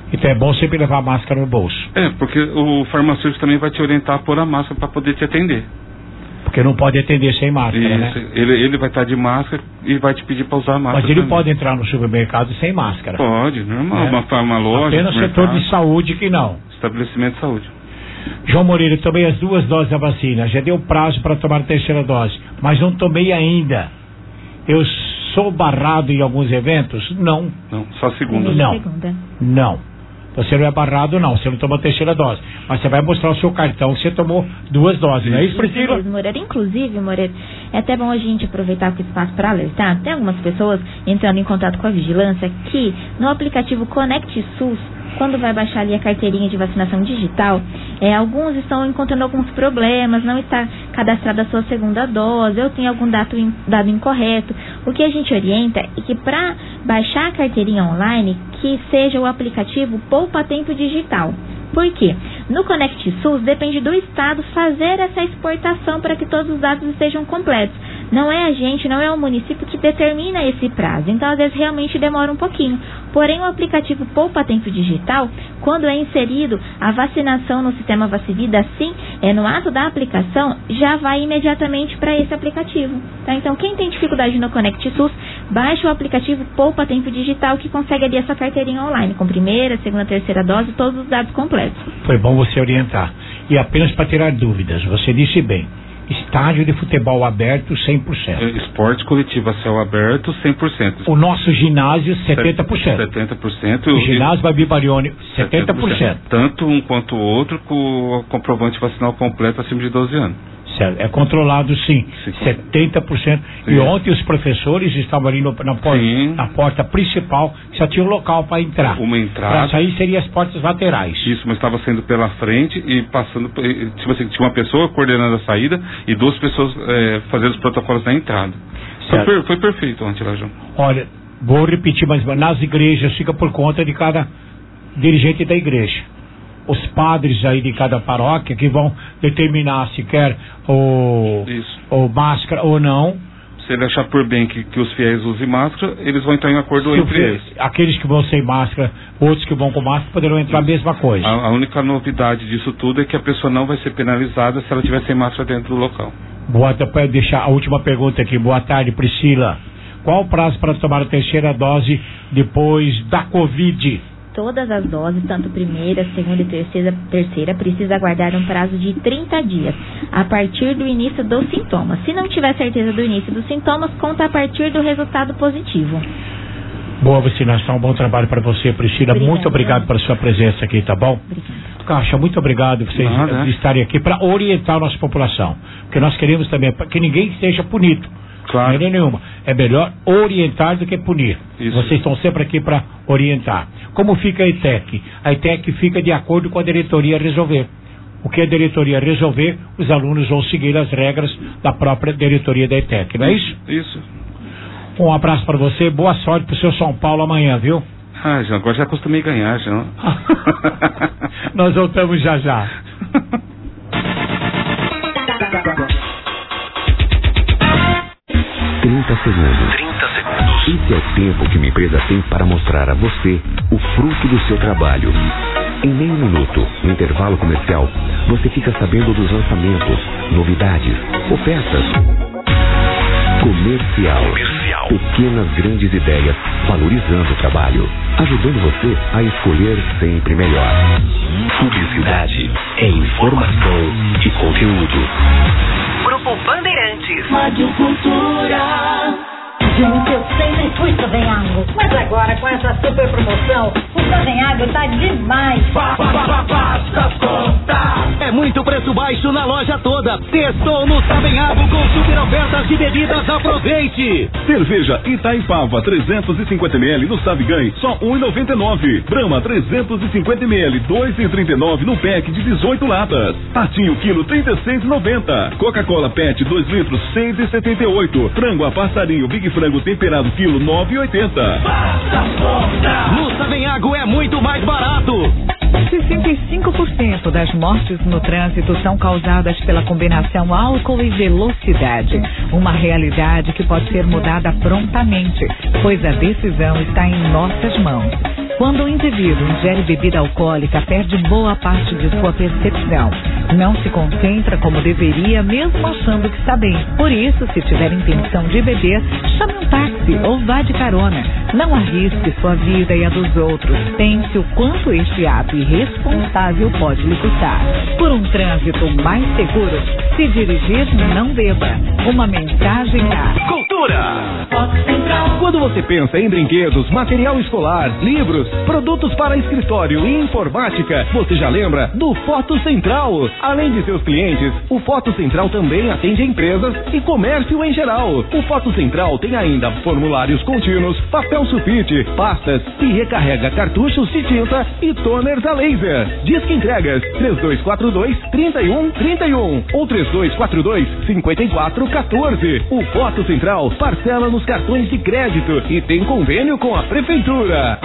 Então é bom sempre levar a máscara no bolso. É, porque o farmacêutico também vai te orientar a pôr a máscara para poder te atender. Porque não pode atender sem máscara, Isso, né? Ele, ele vai estar de máscara e vai te pedir para usar a máscara. Mas ele também. pode entrar no supermercado sem máscara. Pode, normal, É. uma, uma loja. Apenas no setor de saúde que não. Estabelecimento de saúde. João Moreira, eu tomei as duas doses da vacina. Já deu prazo para tomar a terceira dose, mas não tomei ainda. Eu sou barrado em alguns eventos? Não. Não, só a segunda. Não. Segunda. Não. Você não é barrado, não. Você não tomou a terceira dose. Mas você vai mostrar o seu cartão que você tomou duas doses, não é isso, Priscila? Isso, Moreira. Inclusive, Moreira, é até bom a gente aproveitar o espaço para alertar. Tem algumas pessoas entrando em contato com a vigilância que no aplicativo Conect SUS, quando vai baixar ali a carteirinha de vacinação digital, é, alguns estão encontrando alguns problemas, não está cadastrada a sua segunda dose, ou tem algum dado, in, dado incorreto. O que a gente orienta é que para baixar a carteirinha online, que seja o aplicativo Poupa Tempo Digital. Por quê? No Conect SUS depende do Estado fazer essa exportação para que todos os dados estejam completos. Não é a gente, não é o município que determina esse prazo. Então, às vezes, realmente demora um pouquinho. Porém, o aplicativo Poupa Tempo Digital, quando é inserido a vacinação no sistema Vacivida, assim, é no ato da aplicação, já vai imediatamente para esse aplicativo. Tá? Então, quem tem dificuldade no Conect SUS, baixa o aplicativo Poupa Tempo Digital, que consegue ali essa carteirinha online, com primeira, segunda, terceira dose, todos os dados completos. Foi bom você orientar. E apenas para tirar dúvidas, você disse bem, estádio de futebol aberto cem por cento. Esporte coletivo a céu aberto cem por cento. O nosso ginásio setenta por cento. setenta por cento. O ginásio Babi Barione setenta por cento. Tanto um quanto o outro com o comprovante vacinal completo acima de doze anos. Certo. É controlado sim, sim. setenta por cento. Sim. E ontem os professores estavam ali no, na, porta, na porta principal, só tinha um local para entrar. Uma entrada. Para sair seria as portas laterais. Isso, mas estava sendo pela frente e passando, tipo assim, tinha uma pessoa coordenando a saída e duas pessoas é, fazendo os protocolos na entrada. Foi, per, foi perfeito ontem lá, João. Olha, vou repetir, mas nas igrejas fica por conta de cada dirigente da igreja. Os padres aí de cada paróquia que vão determinar se quer o, o máscara ou não. Se ele achar por bem que, que os fiéis usem máscara, eles vão entrar em acordo se entre fiel, eles. Aqueles que vão sem máscara, outros que vão com máscara, poderão entrar Isso. a mesma coisa. A, a única novidade disso tudo é que a pessoa não vai ser penalizada se ela tiver sem máscara dentro do local. Boa, pode deixar a última pergunta aqui. Boa tarde, Priscila. Qual o prazo para tomar a terceira dose depois da Covid? Todas as doses, tanto primeira, segunda e terceira, terceira, precisa aguardar um prazo de trinta dias, a partir do início dos sintomas. Se não tiver certeza do início dos sintomas, conta a partir do resultado positivo. Boa vacinação, bom trabalho para você, Priscila. Obrigada. Muito obrigado pela sua presença aqui, tá bom? Obrigada. Caixa, muito obrigado por vocês Nada. estarem aqui para orientar a nossa população. Porque nós queremos também que ninguém seja punido. Claro. Não é nenhuma. É melhor orientar do que punir. Isso. Vocês estão sempre aqui para orientar. Como fica a ETEC? A ETEC fica de acordo com a diretoria resolver. O que a diretoria resolver, os alunos vão seguir as regras da própria diretoria da ETEC, não é isso? Isso. Um abraço para você, boa sorte pro seu São Paulo amanhã, viu? Ah, já, agora já acostumei ganhar, já. Nós voltamos já já. trinta segundos. trinta segundos. Esse é o tempo que uma empresa tem para mostrar a você o fruto do seu trabalho. Em meio minuto, no intervalo comercial, você fica sabendo dos lançamentos, novidades, ofertas. Comercial. Comercial. Pequenas grandes ideias, valorizando o trabalho, ajudando você a escolher sempre melhor. Publicidade é informação e conteúdo. Grupo Bandeirantes. Rádio Cultura. Gente, eu sempre fui Savenhago, mas agora com essa super promoção, o Savenhago tá demais. Basta contar. É muito preço baixo na loja toda. Testou no Savenhago com super ofertas de bebidas. Aproveite. Cerveja Itaipava trezentos e cinquenta mililitros no Savigan, só um real e noventa e nove centavos. Brahma trezentos e cinquenta mililitros, dois reais e trinta e nove centavos no pack de dezoito latas. Tatinho quilo trinta e seis reais e noventa centavos. Coca-Cola Pet dois litros, seis reais e setenta e oito centavos. Frango a passarinho Big Frango temperado quilo nove reais e oitenta centavos. No Savenhago é muito mais barato. sessenta e cinco por cento das mortes no trânsito são causadas pela combinação álcool e velocidade. Uma realidade que pode ser mudada prontamente, pois a decisão está em nossas mãos. Quando o indivíduo ingere bebida alcoólica, perde boa parte de sua percepção. Não se concentra como deveria, mesmo achando que está bem. Por isso, se tiver intenção de beber, chame um táxi ou vá de carona. Não arrisque sua vida e a dos outros. Pense o quanto este ato irresponsável pode lhe custar. Por um trânsito mais seguro, se dirigir, não beba. Uma mensagem a Cultura. Quando você pensa em brinquedos, material escolar, livros, produtos para escritório e informática, você já lembra do Foto Central. Além de seus clientes, o Foto Central também atende empresas e comércio em geral. O Foto Central tem ainda formulários contínuos, papel sulfite, pastas e recarrega cartuchos de tinta e toners a laser. Disque entregas três dois quatro dois, três um três um ou três dois quatro dois, cinco quatro um quatro. O Foto Central parcela nos cartões de crédito e tem convênio com a Prefeitura.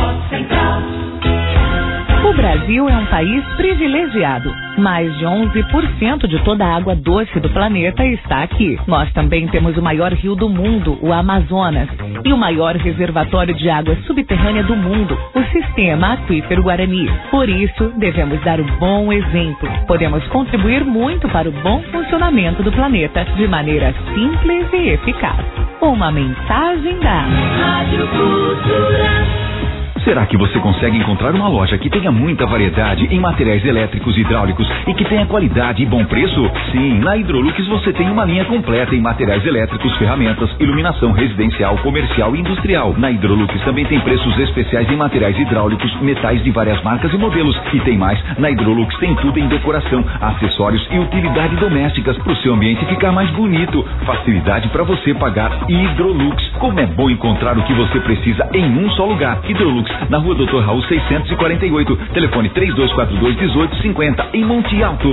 O Brasil é um país privilegiado. Mais de onze por cento de toda a água doce do planeta está aqui. Nós também temos o maior rio do mundo, o Amazonas, e o maior reservatório de água subterrânea do mundo, o Sistema Aquífero Guarani. Por isso, devemos dar o bom exemplo. Podemos contribuir muito para o bom funcionamento do planeta de maneira simples e eficaz. Uma mensagem da Rádio Cultura. Será que você consegue encontrar uma loja que tenha muita variedade em materiais elétricos e hidráulicos e que tenha qualidade e bom preço? Sim, na Hidrolux você tem uma linha completa em materiais elétricos, ferramentas, iluminação residencial, comercial e industrial. Na Hidrolux também tem preços especiais em materiais hidráulicos, metais de várias marcas e modelos. E tem mais, na Hidrolux tem tudo em decoração, acessórios e utilidades domésticas para o seu ambiente ficar mais bonito. Facilidade para você pagar. Hidrolux. Como é bom encontrar o que você precisa em um só lugar. Hidrolux, na rua doutor Raul seiscentos e quarenta e oito, telefone três dois quatro dois, um oito cinco zero, em Monte Alto.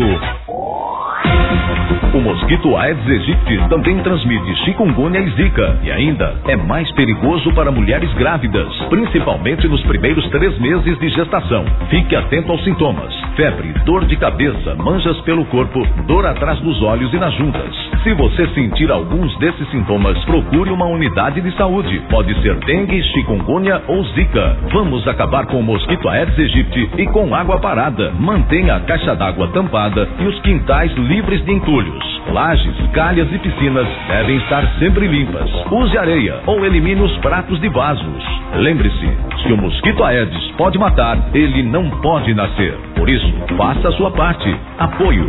O mosquito Aedes aegypti também transmite chikungunya e zika e ainda é mais perigoso para mulheres grávidas, principalmente nos primeiros três meses de gestação. Fique atento aos sintomas: febre, dor de cabeça, manchas pelo corpo, dor atrás dos olhos e nas juntas. Se você sentir alguns desses sintomas, procure uma unidade de saúde. Pode ser dengue, chikungunya ou zika. Vamos acabar com o mosquito Aedes aegypti e com água parada. Mantenha a caixa d'água tampada e os quintais livres de entulhos. Lajes, calhas e piscinas devem estar sempre limpas. Use areia ou elimine os pratos de vasos. Lembre-se, se o mosquito Aedes pode matar, ele não pode nascer. Por isso, faça a sua parte. Apoio.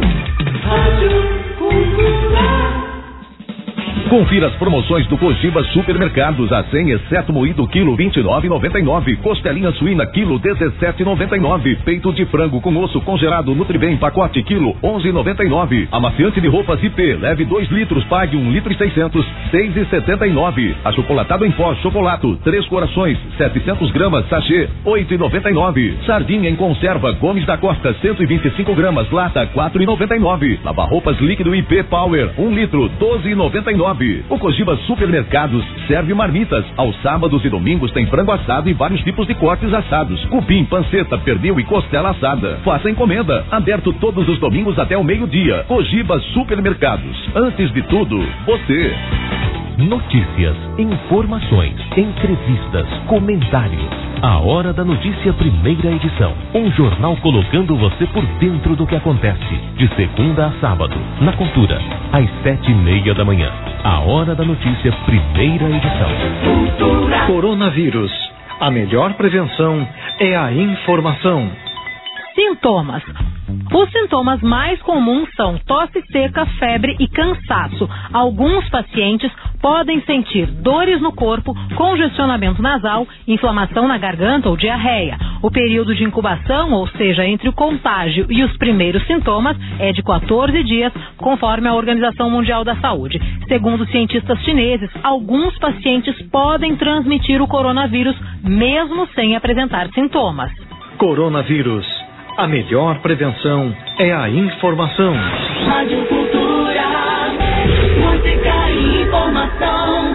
Confira as promoções do Cogiba Supermercados. A cem, exceto moído, quilo vinte e nove reais e noventa e nove. Costelinha suína, quilo dezessete reais e noventa e nove. Peito de frango com osso congelado Nutribem, pacote, quilo onze reais e noventa e nove. Amaciante de roupas I P, leve dois litros, pague um litro e seiscentos, seis reais e setenta e nove. Achocolatado em pó, chocolato, três corações, setecentos gramas, sachê, oito reais e noventa e nove. Sardinha em conserva, Gomes da Costa, cento e vinte e cinco gramas, lata, quatro reais e noventa e nove. Lava-roupas líquido I P Power, um litro, doze reais e noventa e nove. O Cogiba Supermercados serve marmitas. Aos sábados e domingos tem frango assado e vários tipos de cortes assados: cupim, panceta, pernil e costela assada. Faça encomenda. Aberto todos os domingos até o meio-dia. Cogiba Supermercados. Antes de tudo, você. Notícias, informações, entrevistas, comentários. A Hora da Notícia, primeira edição. Um jornal colocando você por dentro do que acontece. De segunda a sábado, na Cultura, às sete e meia da manhã. A Hora da Notícia, primeira edição. Cultura. Coronavírus. A melhor prevenção é a informação. Sintomas. Os sintomas mais comuns são tosse seca, febre e cansaço. Alguns pacientes podem sentir dores no corpo, congestionamento nasal, inflamação na garganta ou diarreia. O período de incubação, ou seja, entre o contágio e os primeiros sintomas, é de quatorze dias, conforme a Organização Mundial da Saúde. Segundo cientistas chineses, alguns pacientes podem transmitir o coronavírus mesmo sem apresentar sintomas. Coronavírus. A melhor prevenção é a informação. Rádio Cultura, música e informação.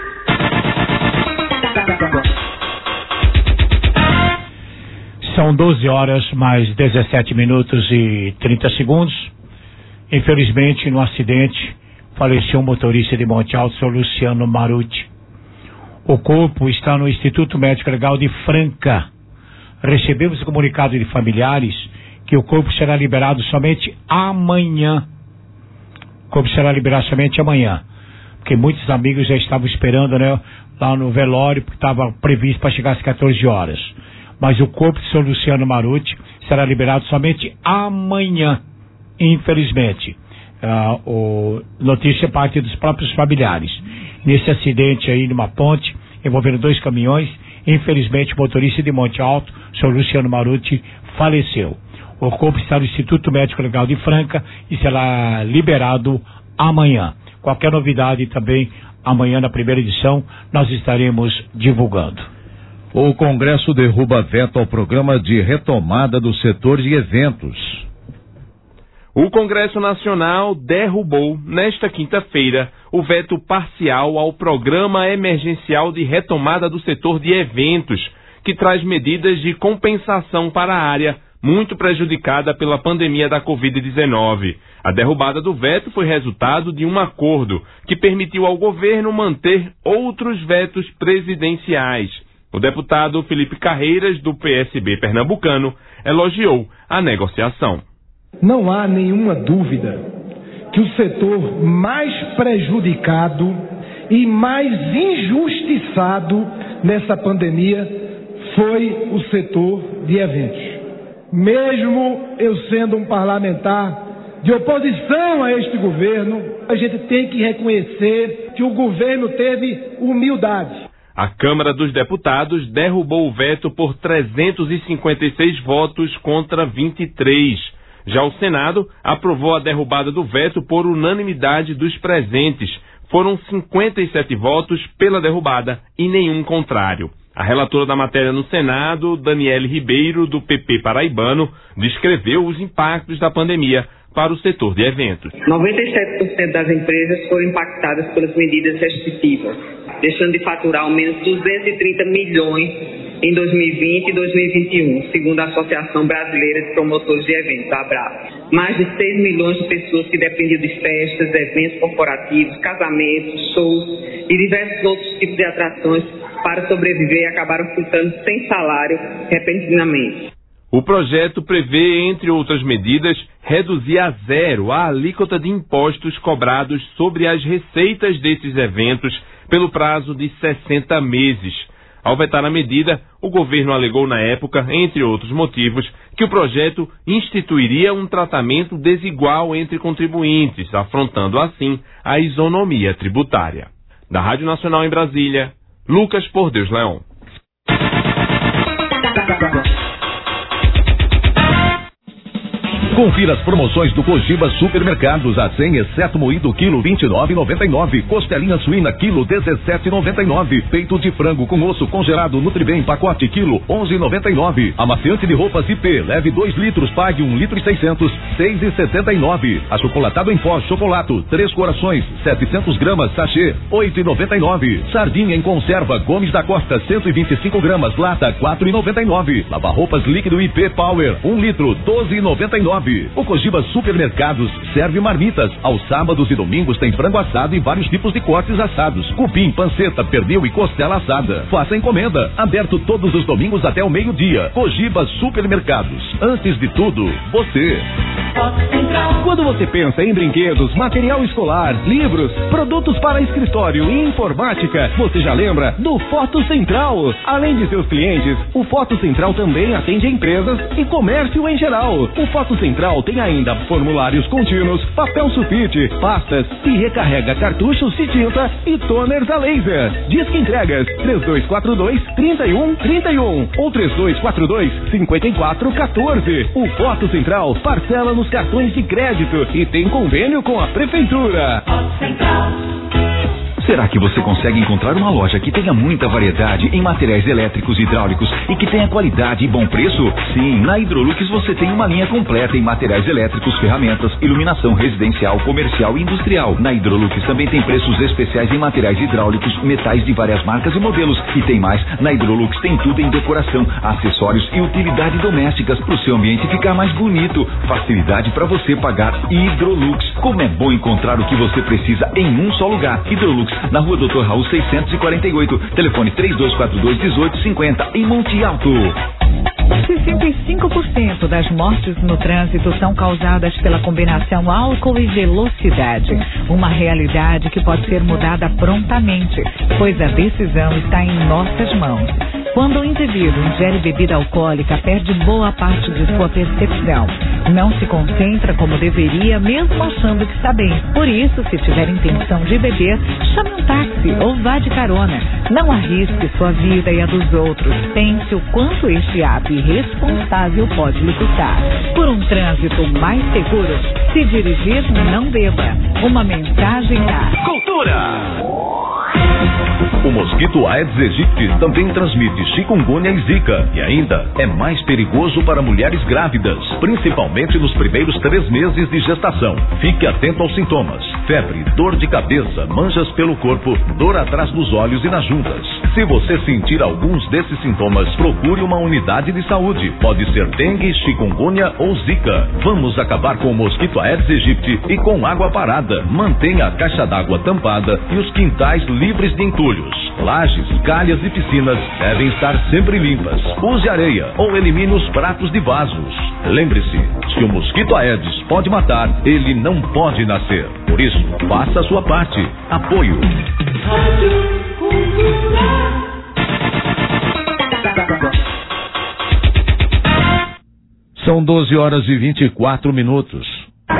São doze horas mais dezessete minutos e trinta segundos. Infelizmente, no acidente, faleceu o motorista de Monte Alto, seu Luciano Maruti. O corpo está no Instituto Médico Legal de Franca, recebemos o comunicado de familiares que o corpo será liberado somente amanhã. O corpo será liberado somente amanhã. Porque muitos amigos já estavam esperando, né, lá no velório, porque estava previsto para chegar às quatorze horas. Mas o corpo do senhor Luciano Maruti será liberado somente amanhã, infelizmente. Ah, o notícia parte dos próprios familiares. Nesse acidente aí numa ponte, envolvendo dois caminhões, infelizmente o motorista de Monte Alto, o senhor Luciano Maruti, faleceu. O corpo está no Instituto Médico Legal de Franca e será liberado amanhã. Qualquer novidade também, amanhã na primeira edição, nós estaremos divulgando. O Congresso derruba veto ao programa de retomada do setor de eventos. O Congresso Nacional derrubou, nesta quinta-feira, o veto parcial ao Programa Emergencial de Retomada do Setor de Eventos, que traz medidas de compensação para a área muito prejudicada pela pandemia da covid dezenove. A derrubada do veto foi resultado de um acordo que permitiu ao governo manter outros vetos presidenciais. O deputado Felipe Carreiras, do P S B pernambucano, elogiou a negociação. Não há nenhuma dúvida que o setor mais prejudicado e mais injustiçado nessa pandemia foi o setor de eventos. Mesmo eu sendo um parlamentar de oposição a este governo, a gente tem que reconhecer que o governo teve humildade. A Câmara dos Deputados derrubou o veto por trezentos e cinquenta e seis votos contra vinte e três. Já o Senado aprovou a derrubada do veto por unanimidade dos presentes. Foram cinquenta e sete votos pela derrubada e nenhum contrário. A relatora da matéria no Senado, Daniele Ribeiro, do P P paraibano, descreveu os impactos da pandemia para o setor de eventos. noventa e sete por cento das empresas foram impactadas pelas medidas restritivas, deixando de faturar ao menos duzentos e trinta milhões em dois mil e vinte e dois mil e vinte e um, segundo a Associação Brasileira de Promotores de Eventos, a ABRAP. Mais de seis milhões de pessoas que dependiam de festas, eventos corporativos, casamentos, shows e diversos outros tipos de atrações para sobreviver acabaram ficando sem salário repentinamente. O projeto prevê, entre outras medidas, reduzir a zero a alíquota de impostos cobrados sobre as receitas desses eventos pelo prazo de sessenta meses. Ao vetar a medida, o governo alegou na época, entre outros motivos, que o projeto instituiria um tratamento desigual entre contribuintes, afrontando assim a isonomia tributária. Da Rádio Nacional em Brasília, Lucas Por Deus Leão. Confira as promoções do Cogiba Supermercados. A cem, exceto moído, quilo vinte e nove reais e noventa e nove centavos. Costelinha suína, quilo dezessete reais e noventa e nove centavos. Peito de frango com osso congelado Nutribem, pacote, quilo onze reais e noventa e nove centavos. Amaciante de roupas I P, leve dois litros, pague um litro e seiscentos, seis reais e setenta e nove centavos. Achocolatado em pó, chocolato, três corações, setecentos gramas, sachê, oito reais e noventa e nove centavos. Sardinha em conserva, Gomes da Costa, cento e vinte e cinco gramas, lata, quatro reais e noventa e nove centavos. Lava-roupas líquido I P Power, um litro, doze reais e noventa e nove centavos. O Cogiba Supermercados serve marmitas. Aos sábados e domingos tem frango assado e vários tipos de cortes assados. Cupim, panceta, pernil e costela assada. Faça encomenda. Aberto todos os domingos até o meio-dia. Cogiba Supermercados. Antes de tudo, você. Quando você pensa em brinquedos, material escolar, livros, produtos para escritório e informática, você já lembra do Foto Central. Além de seus clientes, o Foto Central também atende empresas e comércio em geral. O Foto Central tem ainda formulários contínuos, papel sulfite, pastas e recarrega cartuchos de tinta e toners a laser. Disque entregas três dois quatro dois, três um três um ou três dois quatro dois, cinco quatro um quatro. O Foto Central parcela nos cartões de crédito e tem convênio com a prefeitura. Será que você consegue encontrar uma loja que tenha muita variedade em materiais elétricos e hidráulicos e que tenha qualidade e bom preço? Sim, na Hidrolux você tem uma linha completa em materiais elétricos, ferramentas, iluminação residencial, comercial e industrial. Na Hidrolux também tem preços especiais em materiais hidráulicos, metais de várias marcas e modelos. E tem mais, na Hidrolux tem tudo em decoração, acessórios e utilidades domésticas para o seu ambiente ficar mais bonito. Facilidade para você pagar. Hidrolux. Como é bom encontrar o que você precisa em um só lugar. Hidrolux, na rua doutor Raul seiscentos e quarenta e oito, telefone três dois quatro dois, um oito cinco zero, em Monte Alto. sessenta e cinco por cento das mortes no trânsito são causadas pela combinação álcool e velocidade. Uma realidade que pode ser mudada prontamente, pois a decisão está em nossas mãos. Quando o indivíduo ingere bebida alcoólica, perde boa parte de sua percepção. Não se concentra como deveria, mesmo achando que está bem. Por isso, se tiver intenção de beber, chame um táxi ou vá de carona. Não arrisque sua vida e a dos outros. Pense o quanto este ato irresponsável pode lhe custar. Por um trânsito mais seguro, se dirigir, não beba. Uma mensagem da Cultura. O mosquito Aedes aegypti também transmite chikungunya e zika e ainda é mais perigoso para mulheres grávidas, principalmente nos primeiros três meses de gestação. Fique atento aos sintomas: febre, dor de cabeça, manchas pelo corpo, dor atrás dos olhos e nas juntas. Se você sentir alguns desses sintomas, procure uma unidade de saúde. Pode ser dengue, chikungunya ou zika. Vamos acabar com o mosquito Aedes aegypti e com água parada. Mantenha a caixa d'água tampada e os quintais livres de entulhos. Lajes, calhas e piscinas devem estar sempre limpas. Use areia ou elimine os pratos de vasos. Lembre-se, se o mosquito Aedes pode matar, ele não pode nascer. Por isso, faça a sua parte. Apoio. São doze horas e vinte e quatro minutos.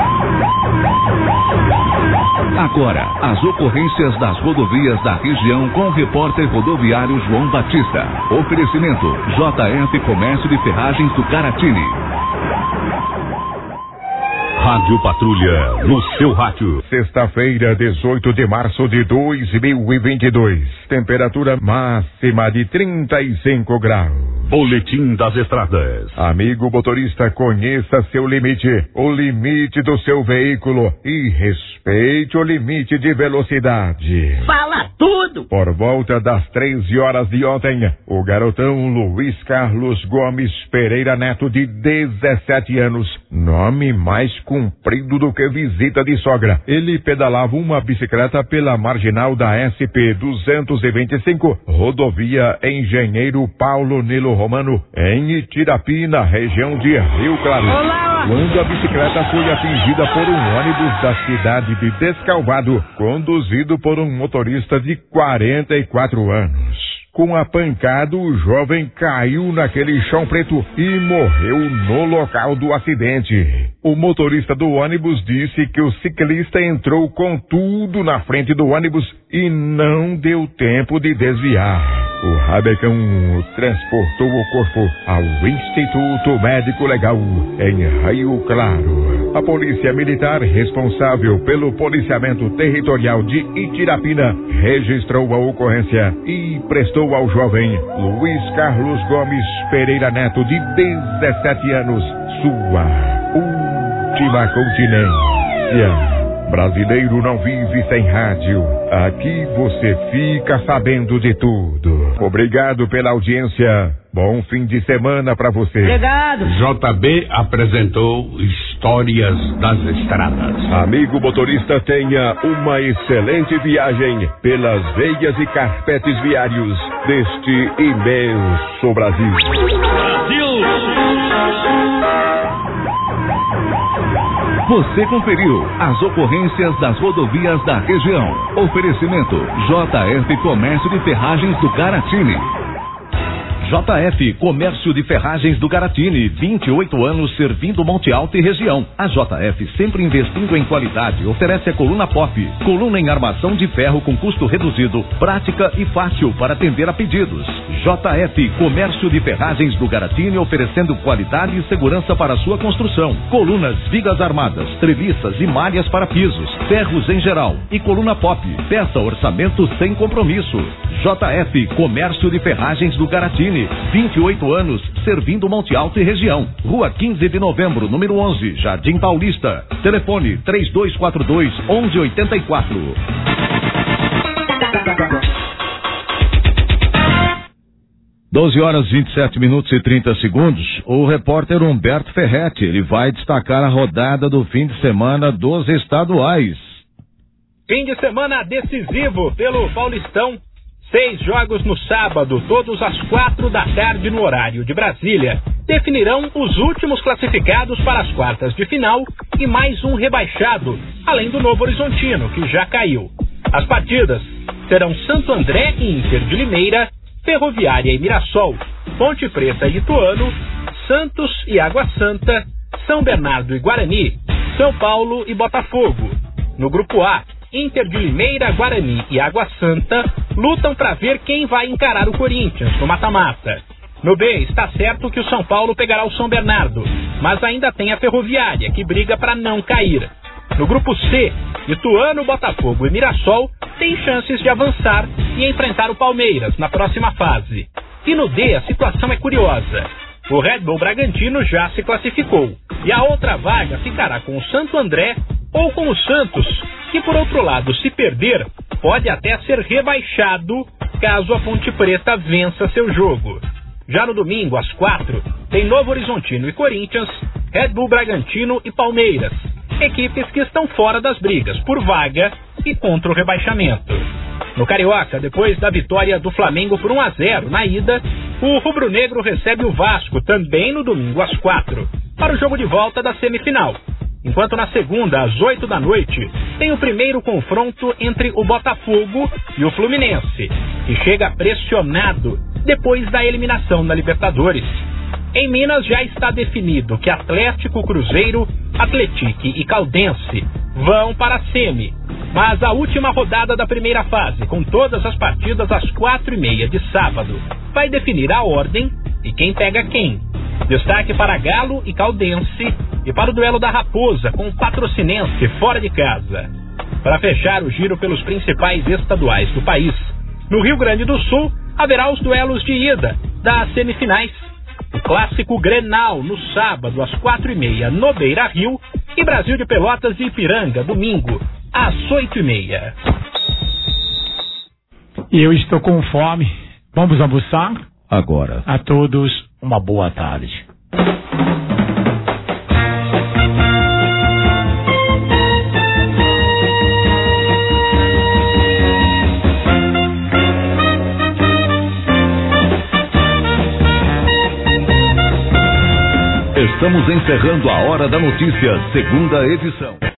Agora, as ocorrências das rodovias da região com o repórter rodoviário João Batista. Oferecimento J F Comércio de Ferragens do Caratini. Rádio Patrulha, no seu rádio. Sexta-feira, dezoito de março de dois mil e vinte e dois. Temperatura máxima de trinta e cinco graus. Boletim das estradas. Amigo motorista, conheça seu limite, o limite do seu veículo e respeite o limite de velocidade. Fala tudo! Por volta das treze horas de ontem, o garotão Luiz Carlos Gomes Pereira Neto, de dezessete anos, nome mais comprido do que visita de sogra. Ele pedalava uma bicicleta pela marginal da S P duzentos e vinte e cinco, rodovia Engenheiro Paulo Nilo Romano, em Itirapi, na região de Rio Claro. Olá! Quando a bicicleta foi atingida por um ônibus da cidade de Descalvado, conduzido por um motorista de quarenta e quatro anos. Com a pancada, o jovem caiu naquele chão preto e morreu no local do acidente. O motorista do ônibus disse que o ciclista entrou com tudo na frente do ônibus e não deu tempo de desviar. O rabecão transportou o corpo ao Instituto Médico Legal, em Rio Claro. A polícia militar responsável pelo policiamento territorial de Itirapina registrou a ocorrência e prestou ao jovem Luiz Carlos Gomes Pereira Neto, de dezessete anos, sua última continência. Brasileiro não vive sem rádio. Aqui você fica sabendo de tudo. Obrigado pela audiência. Bom fim de semana pra você. Obrigado. J B apresentou Histórias das Estradas. Amigo motorista, tenha uma excelente viagem pelas veias e carpetes viários deste imenso Brasil. Brasil! Você conferiu as ocorrências das rodovias da região. Oferecimento J F Comércio de Ferragens do Caratini. J F Comércio de Ferragens do Garatini, vinte e oito anos servindo Monte Alto e região. A J F, sempre investindo em qualidade, oferece a coluna pop, coluna em armação de ferro com custo reduzido, prática e fácil para atender a pedidos. J F Comércio de Ferragens do Garatini, oferecendo qualidade e segurança para a sua construção. Colunas, vigas armadas, treliças e malhas para pisos, ferros em geral e coluna pop. Peça orçamento sem compromisso. J F Comércio de Ferragens do Garatini, vinte e oito anos, servindo Monte Alto e região. Rua quinze de novembro, número onze, Jardim Paulista. Telefone três dois quatro dois, onze oitenta e quatro. doze horas, vinte e sete minutos e trinta segundos. O repórter Humberto Ferretti, ele vai destacar a rodada do fim de semana dos estaduais. Fim de semana decisivo pelo Paulistão. Seis jogos no sábado, todos às quatro da tarde no horário de Brasília. definirão os últimos classificados para as quartas de final e mais um rebaixado, além do Novo Horizontino, que já caiu. As partidas serão Santo André e Inter de Limeira, Ferroviária e Mirassol, Ponte Preta e Ituano, Santos e Água Santa, São Bernardo e Guarani, São Paulo e Botafogo. No grupo A, Inter de Limeira, Guarani e Água Santa lutam para ver quem vai encarar o Corinthians no mata-mata. No B, está certo que o São Paulo pegará o São Bernardo, mas ainda tem a Ferroviária, que briga para não cair. No grupo C, Ituano, Botafogo e Mirassol têm chances de avançar e enfrentar o Palmeiras na próxima fase. E no D, a situação é curiosa. O Red Bull Bragantino já se classificou, e a outra vaga ficará com o Santo André ou com o Santos, que por outro lado, se perder, pode até ser rebaixado caso a Ponte Preta vença seu jogo. Já no domingo, às quatro, tem Novo Horizontino e Corinthians, Red Bull Bragantino e Palmeiras, equipes que estão fora das brigas por vaga e contra o rebaixamento. No Carioca, depois da vitória do Flamengo por um a zero na ida, o rubro-negro recebe o Vasco também no domingo às quatro, para o jogo de volta da semifinal. Enquanto na segunda, às oito da noite, tem o primeiro confronto entre o Botafogo e o Fluminense, que chega pressionado depois da eliminação na Libertadores. Em Minas já está definido que Atlético, Cruzeiro, Atletique e Caldense vão para a semi, mas a última rodada da primeira fase, com todas as partidas às quatro e meia de sábado, vai definir a ordem e quem pega quem. Destaque para Galo e Caldense e para o duelo da Raposa com o Patrocinense fora de casa. Para fechar o giro pelos principais estaduais do país, no Rio Grande do Sul haverá os duelos de ida das semifinais. O clássico Grenal no sábado às quatro e meia no Beira-Rio e Brasil de Pelotas e Ipiranga domingo às oito e meia. E eu estou com fome. Vamos almoçar? Agora. A todos, uma boa tarde. Estamos encerrando a Hora da Notícia, segunda edição.